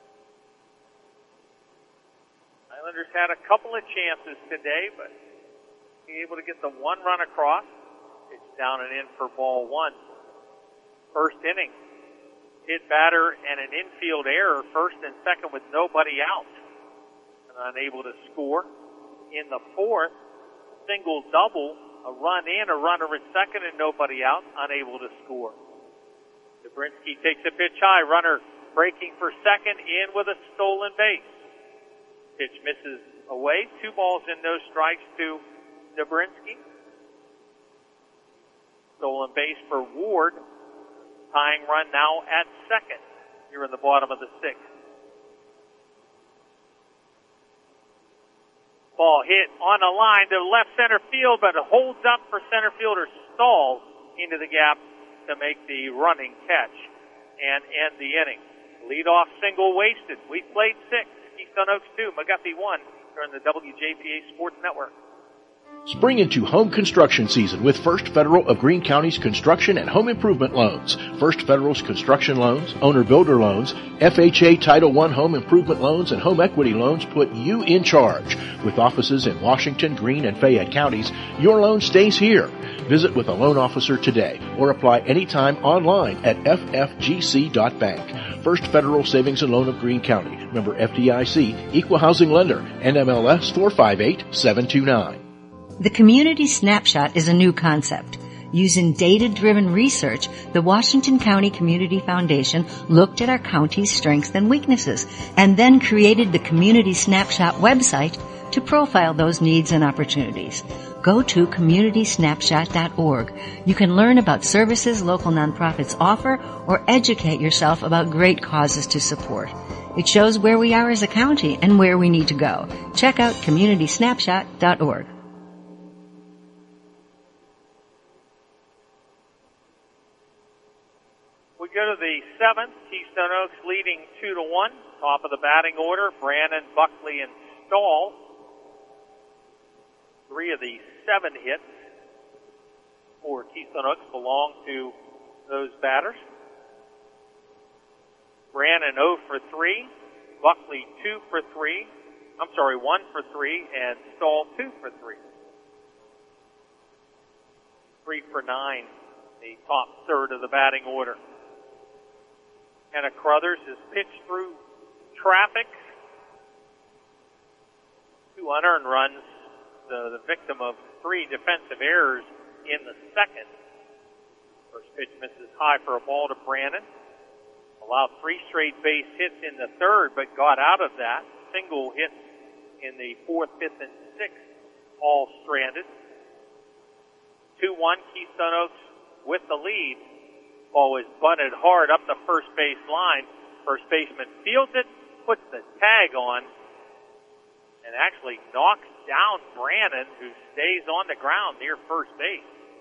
Islanders had a couple of chances today, but being able to get the one run across. It's down and in for ball one. First inning. Hit batter and an infield error, first and second with nobody out. And unable to score. In the fourth, single double, a run in, a runner at second and nobody out, unable to score. Dobrinsky takes a pitch high, runner breaking for second, in with a stolen base. Pitch misses away. Two balls and no strikes to Dobrinsky. Stolen base for Ward. Tying run now at second here in the bottom of the sixth. Ball hit on a line to left center field, but it holds up for center fielder Stahl into the gap to make the running catch and end the inning. Leadoff single wasted. We played six. Keystone Oaks two, McGuffey one, during the W J P A Sports Network. Spring into home construction season with First Federal of Greene County's construction and home improvement loans. First Federal's construction loans, owner-builder loans, F H A Title one home improvement loans, and home equity loans put you in charge. With offices in Washington, Greene, and Fayette counties, your loan stays here. Visit with a loan officer today or apply anytime online at f f g c dot bank. First Federal Savings and Loan of Greene County. Member F D I C, Equal Housing Lender, N M L S four five eight seven two nine. The Community Snapshot is a new concept. Using data-driven research, the Washington County Community Foundation looked at our county's strengths and weaknesses and then created the Community Snapshot website to profile those needs and opportunities. Go to community snapshot dot org. You can learn about services local nonprofits offer or educate yourself about great causes to support. It shows where we are as a county and where we need to go. Check out community snapshot dot org. We go to the seventh. Keystone Oaks leading two to one. Top of the batting order, Brannon, Buckley, and Stahl. Three of the seven hits for Keystone Oaks belong to those batters. Brannon oh for three. Buckley two for three. I'm sorry, one for three, and Stahl two for three. Three for nine, the top third of the batting order. Kenna Crothers has pitched through traffic. Two unearned runs, the, the victim of three defensive errors in the second. First pitch misses high for a ball to Brannon. Allowed three straight base hits in the third, but got out of that. Single hits in the fourth, fifth, and sixth, all stranded. two one, Keystone Oaks with the lead. Ball was bunted hard up the first base line. First baseman fields it, puts the tag on, and actually knocks down Brannon, who stays on the ground near first base.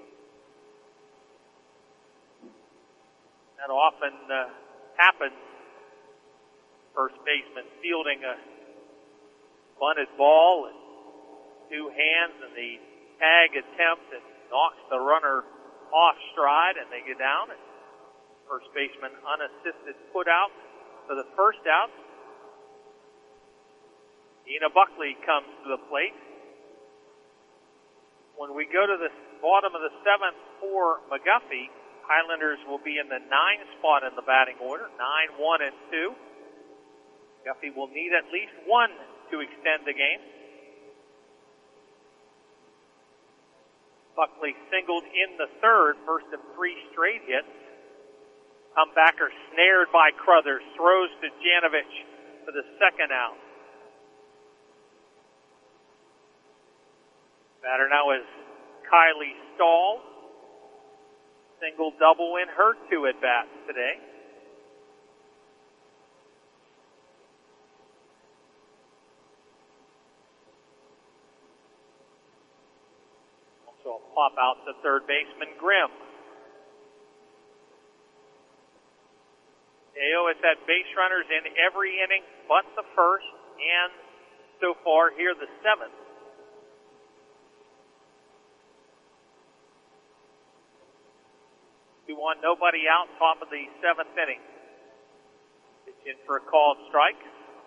That often uh, happens. First baseman fielding a bunted ball and two hands, and the tag attempt and knocks the runner off stride, and they get down. And First baseman unassisted put out for the first out. Ina Buckley comes to the plate. When we go to the bottom of the seventh for McGuffey, Highlanders will be in the nine spot in the batting order, nine, one, and two. McGuffey will need at least one to extend the game. Buckley singled in the third, first of three straight hits. Comebacker snared by Crothers, throws to Janovich for the second out. Batter now is Kylie Stahl. Single double in her two at-bats today. Also a pop out to third baseman Grimm. Ayo has had base runners in every inning but the first, and so far here the seventh. Two on, nobody out, top of the seventh inning. Pitch in for a called strike.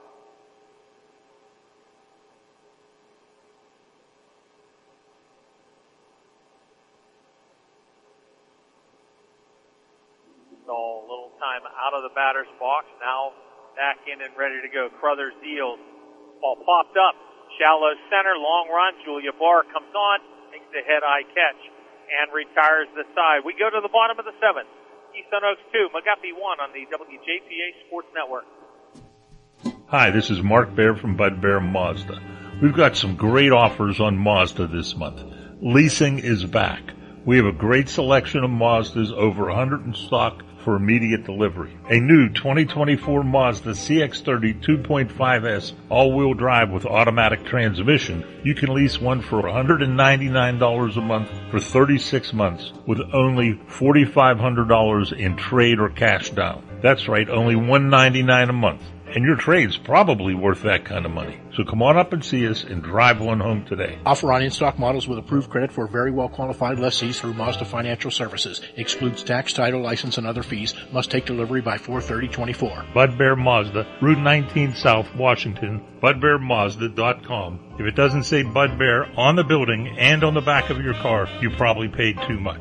So a little time out of the batter's box. Now back in and ready to go. Crothers deals. Ball popped up. Shallow center, long run. Julia Barr comes on, makes the head-eye catch, and retires the side. We go to the bottom of the seventh. Keystone Oaks two, McGuffey one on the W J P A Sports Network. Hi, this is Mark Baer from Bud Bear Mazda. We've got some great offers on Mazda this month. Leasing is back. We have a great selection of Mazdas, over one hundred in stock for immediate delivery. A new twenty twenty-four Mazda C X thirty two point five S all-wheel drive with automatic transmission. You can lease one for one hundred ninety-nine dollars a month for thirty-six months with only four thousand five hundred dollars in trade or cash down. That's right, only one hundred ninety-nine dollars a month. And your trade's probably worth that kind of money. So come on up and see us and drive one home today. Offer on in-stock models with approved credit for very well qualified lessees through Mazda Financial Services. Excludes tax, title, license, and other fees. Must take delivery by four thirty twenty-four. Bud Bear Mazda, Route nineteen South, Washington, bud bear mazda dot com. If it doesn't say Bud Bear on the building and on the back of your car, you probably paid too much.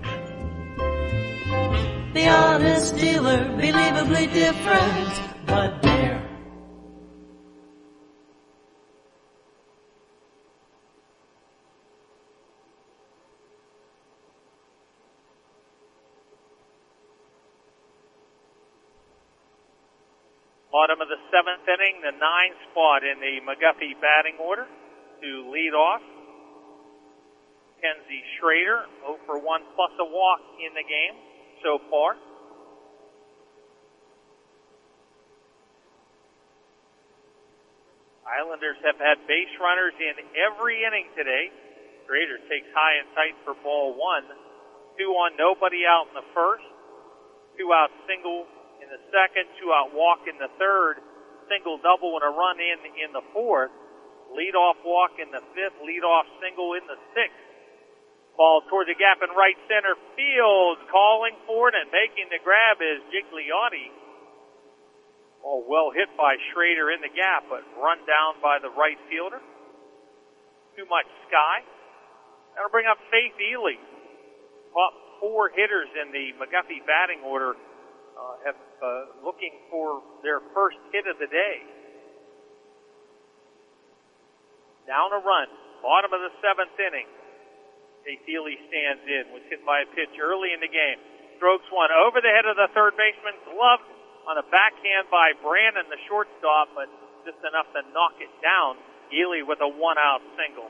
The honest dealer, believably different, Bud Bear. Bottom of the seventh inning, the nine spot in the McGuffey batting order. To lead off, Kenzie Schrader, oh for one plus a walk in the game so far. Islanders have had base runners in every inning today. Schrader takes high and tight for ball one. Two on, nobody out in the first. Two out single in the second, two out walk in the third, single double and a run in in the fourth, lead-off walk in the fifth, lead-off single in the sixth. Ball toward the gap in right center field, calling for it and making the grab is Gigliotti. Ball well hit by Schrader in the gap, but run down by the right fielder. Too much sky. That'll bring up Faith Ely. Top four hitters in the McGuffey batting order Uh, have uh, looking for their first hit of the day. Down a run, bottom of the seventh inning. Faith Ely stands in, was hit by a pitch early in the game. Strokes one over the head of the third baseman, gloved on a backhand by Brandon, the shortstop, but just enough to knock it down. Ely with a one-out single.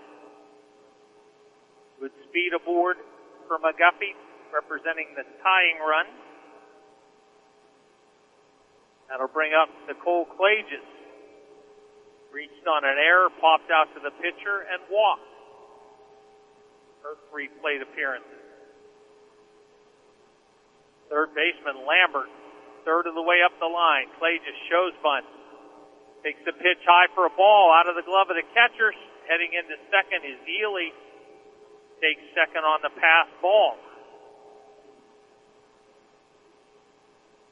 Good speed aboard for McGuffey, representing the tying run. That'll bring up Nicole Clages. Reached on an error, popped out to the pitcher, and walked. Her three plate appearances. Third baseman Lambert, third of the way up the line. Clages shows bunt. Takes the pitch high for a ball out of the glove of the catcher. Heading into second is Ely. Takes second on the pass ball.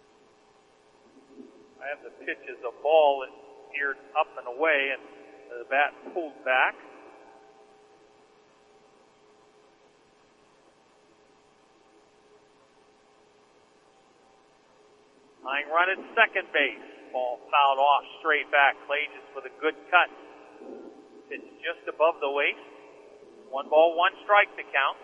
I have the pitch as a ball that steered up and away, and the bat pulled back. Tying run at second base. Ball fouled off straight back. Clages with a good cut. It's just above the waist. One ball, one strike to count.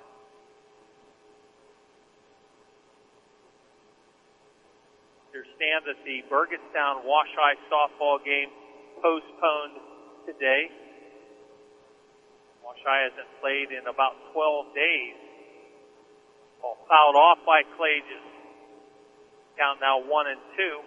Understand that the Burgettstown Wash-High softball game postponed today. Wash-High hasn't played in about twelve days. Ball fouled off by Clages. Count now one and two.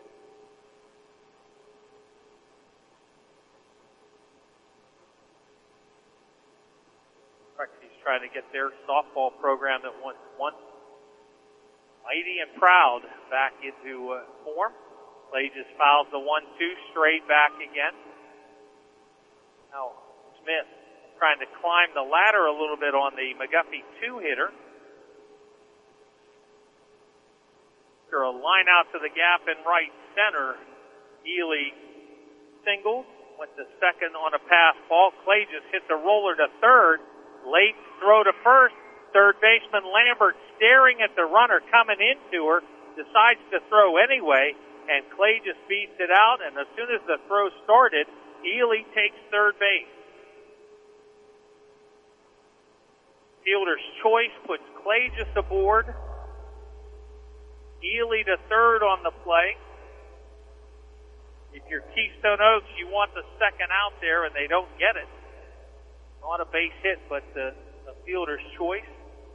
He's trying to get their softball program that once once mighty and proud back into uh, form. Clages fouls the one two straight back again. Now Smith trying to climb the ladder a little bit on the McGuffey two hitter. After a line out to the gap in right center, Ely singles, went to second on a pass ball. Clages hits a roller to third. Late throw to first. Third baseman Lambert staring at the runner coming into her, decides to throw anyway, and Clages beats it out, and as soon as the throw started, Ely takes third base. Fielder's choice puts Clages aboard. Ely to third on the play. If you're Keystone Oaks, you want the second out there, and they don't get it. Not a base hit, but the, the fielder's choice.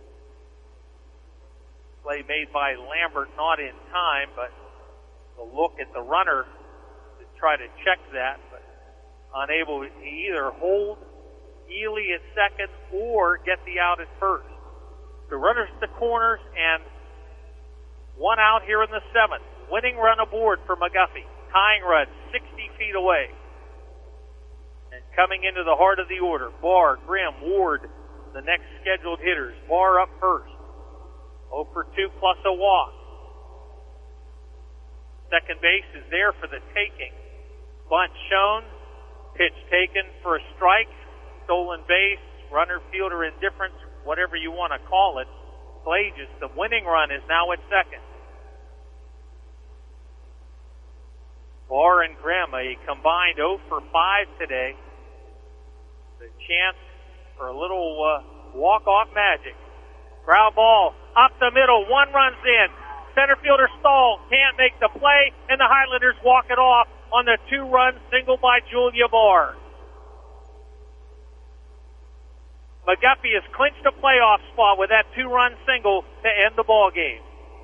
Play made by Lambert, not in time, but the look at the runner to try to check that, but unable to either hold Ely at second or get the out at first. The runners at the corners, and one out here in the seventh. Winning run aboard for McGuffey. Tying run sixty feet away. And coming into the heart of the order, Barr, Grimm, Ward, the next scheduled hitters. Barr up first. oh for two plus a walk. Second base is there for the taking. Bunt shown. Pitch taken for a strike. Stolen base. Runner, fielder indifference, whatever you want to call it. Clages, the winning run is now at second. Barr and Grimm, a combined oh for five today. The chance for a little uh, walk-off magic. Ground ball up the middle, one runs in. Center fielder Stahl can't make the play, and the Highlanders walk it off on the two-run single by Julia Barr. McGuffey has clinched a playoff spot with that two-run single to end the ball game.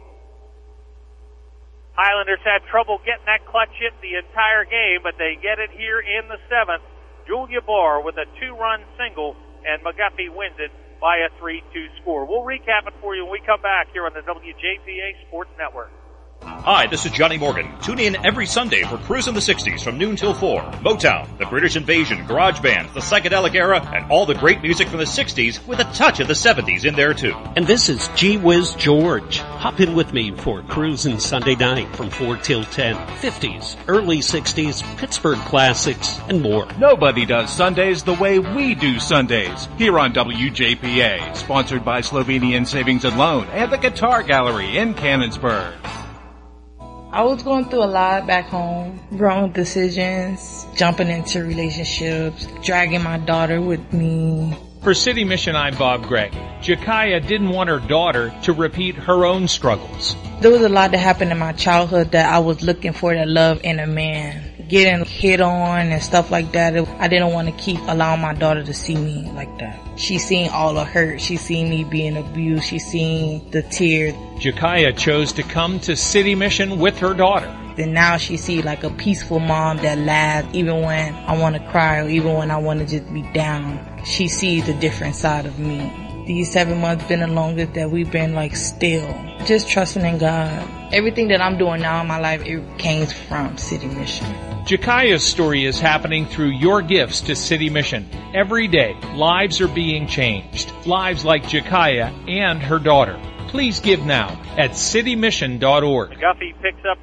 Highlanders had trouble getting that clutch hit the entire game, but they get it here in the seventh. Julia Barr with a two-run single, and McGuffey wins it by a three two score. We'll recap it for you when we come back here on the W J P A Sports Network. Hi, this is Johnny Morgan. Tune in every Sunday for Cruise in the sixties from noon till four. Motown, the British Invasion, garage bands, the psychedelic era, and all the great music from the sixties with a touch of the seventies in there too. And this is Gee Whiz George. Hop in with me for Cruisin' Sunday night from four till ten. fifties, early sixties, Pittsburgh classics, and more. Nobody does Sundays the way we do Sundays here on W J P A. Sponsored by Slovenian Savings and Loan and the Guitar Gallery in Cannonsburg. I was going through a lot back home. Wrong decisions, jumping into relationships, dragging my daughter with me. For City Mission, I'm Bob Gregg. Jakaya didn't want her daughter to repeat her own struggles. There was a lot that happened in my childhood that I was looking for, that love in a man. Getting hit on and stuff like that. I didn't want to keep allowing my daughter to see me like that. She seen all the hurt. She seen me being abused. She seen the tears. Jakaya chose to come to City Mission with her daughter. Then now she see like a peaceful mom that laughs even when I want to cry or even when I want to just be down. She sees the different side of me. These seven months been the longest that we've been like still. Just trusting in God. Everything that I'm doing now in my life, it came from City Mission. Jakaya's story is happening through your gifts to City Mission. Every day, lives are being changed. Lives like Jakaya and her daughter. Please give now at city mission dot org. McGuffey picks up its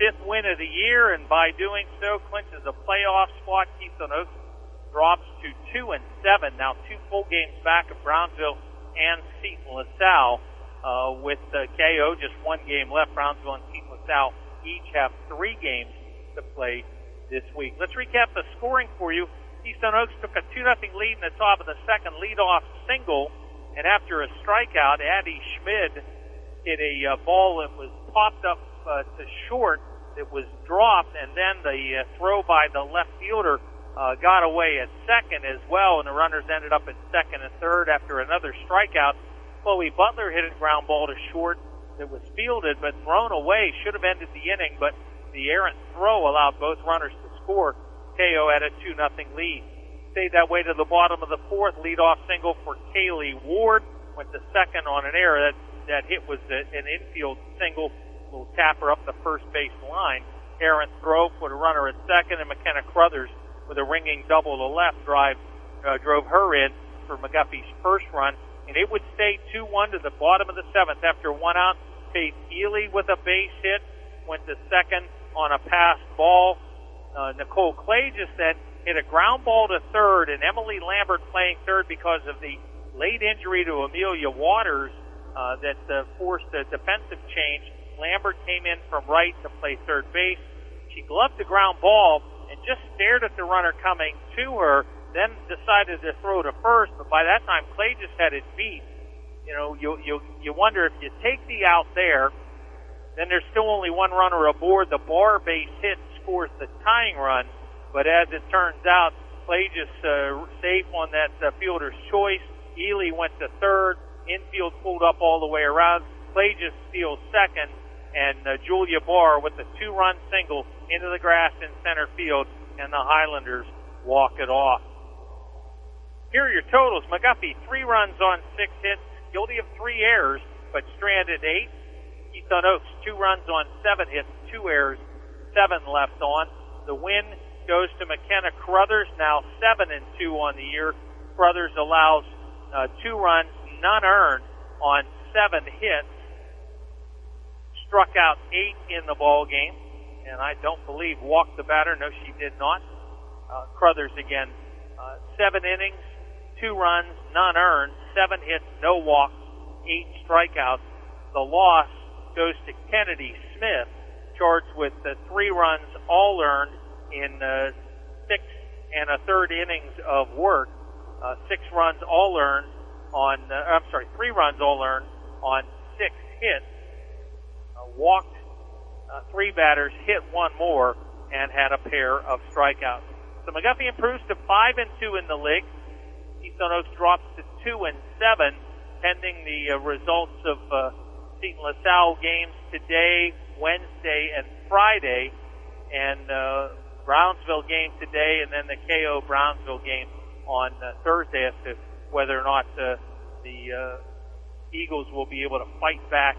fifth win of the year, and by doing so, clinches a playoff spot. Keystone Oaks drops to two and seven, now two full games back of Brownsville and Seton LaSalle. Uh, with uh, K O just one game left, Brownsville and Seton LaSalle each have three games to play this week. Let's recap the scoring for you. Keystone Oaks took a two nothing lead in the top of the second leadoff single, and after a strikeout, Addie Schmid hit a uh, ball that was popped up uh, to short that was dropped, and then the uh, throw by the left fielder uh, got away at second as well, and the runners ended up in second and third after another strikeout. Chloe Butler hit a ground ball to short that was fielded but thrown away. Should have ended the inning, but the errant throw allowed both runners to score. K O had a two nothing lead. Stayed that way to the bottom of the fourth. Leadoff single for Kaylee Ward. Went to second on an error. That, that hit was a, an infield single. Little tapper up the first base line. Errant throw put a runner at second, and McKenna Crothers with a ringing double to left drive uh, drove her in for McGuffey's first run. And it would stay two one to the bottom of the seventh after one out. Faith Ely with a base hit went to second on a passed ball. Uh, Nicole Clages then hit a ground ball to third, and Emily Lambert playing third because of the late injury to Amelia Waters uh, that uh, forced a defensive change. Lambert came in from right to play third base. She gloved the ground ball and just stared at the runner coming to her, then decided to throw to first, but by that time, Clay just had it beat. You know, you, you, you wonder if you take the out there, then there's still only one runner aboard. The Barr base hit scores the tying run, but as it turns out, Clay just uh, safe on that uh, fielder's choice. Ely went to third. Infield pulled up all the way around. Clay just steals second, and uh, Julia Barr with a two-run single into the grass in center field, and the Highlanders walk it off. Here are your totals. McGuffey, three runs on six hits, guilty of three errors, but stranded eight. Keystone Oaks, two runs on seven hits, two errors, seven left on. The win goes to McKenna Crothers, now seven and two on the year. Crothers allows uh, two runs, none earned on seven hits. Struck out eight in the ball game, and I don't believe walked the batter. No, she did not. Uh, Crothers again, uh, seven innings, two runs, none earned, seven hits, no walks, eight strikeouts. The loss goes to Kennedy Smith, charged with uh, three runs, all earned in uh, six and a third innings of work. Uh, six runs, all earned on, uh, I'm sorry, three runs, all earned on six hits. Uh, walked uh, three batters, hit one more, and had a pair of strikeouts. So McGuffey improves to five and two in the league. Keystone Oaks drops to two and seven, pending the uh, results of uh, Seton LaSalle games today, Wednesday, and Friday, and uh, Brownsville game today, and then the K O Brownsville game on uh, Thursday as to whether or not uh, the uh, Eagles will be able to fight back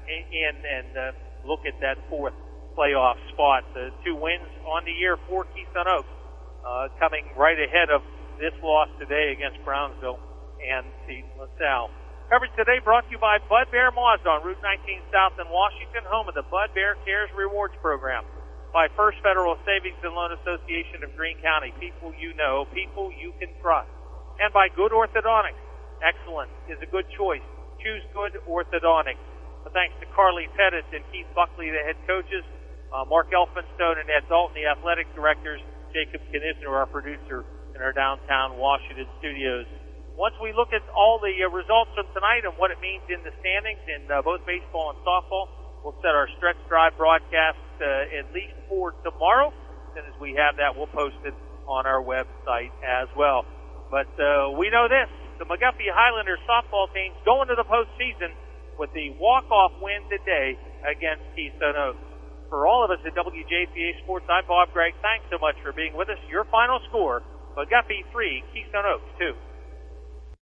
in and uh, look at that fourth playoff spot. The two wins on the year for Keystone Oaks, uh, coming right ahead of this loss today against Brownsville and Seton LaSalle. Coverage today brought to you by Bud Bear Mazda on Route nineteen South in Washington, home of the Bud Bear Cares Rewards Program. By First Federal Savings and Loan Association of Greene County, people you know, people you can trust. And by Good Orthodontics. Excellent is a good choice. Choose Good Orthodontics. But thanks to Carly Pettit and Keith Buckley, the head coaches, uh, Mark Elphinstone and Ed Dalton, the athletic directors, Jacob Knisner, our producer, in our downtown Washington studios. Once we look at all the uh, results from tonight and what it means in the standings in uh, both baseball and softball, we'll set our stretch drive broadcast uh, at least for tomorrow. As soon as we have that, we'll post it on our website as well. But uh, we know this, the McGuffey Highlanders softball team's going to the postseason with the walk-off win today against Keystone Oaks. For all of us at W J P A Sports, I'm Bob Gregg. Thanks so much for being with us. Your final score, McGuffey three, Keystone Oaks two.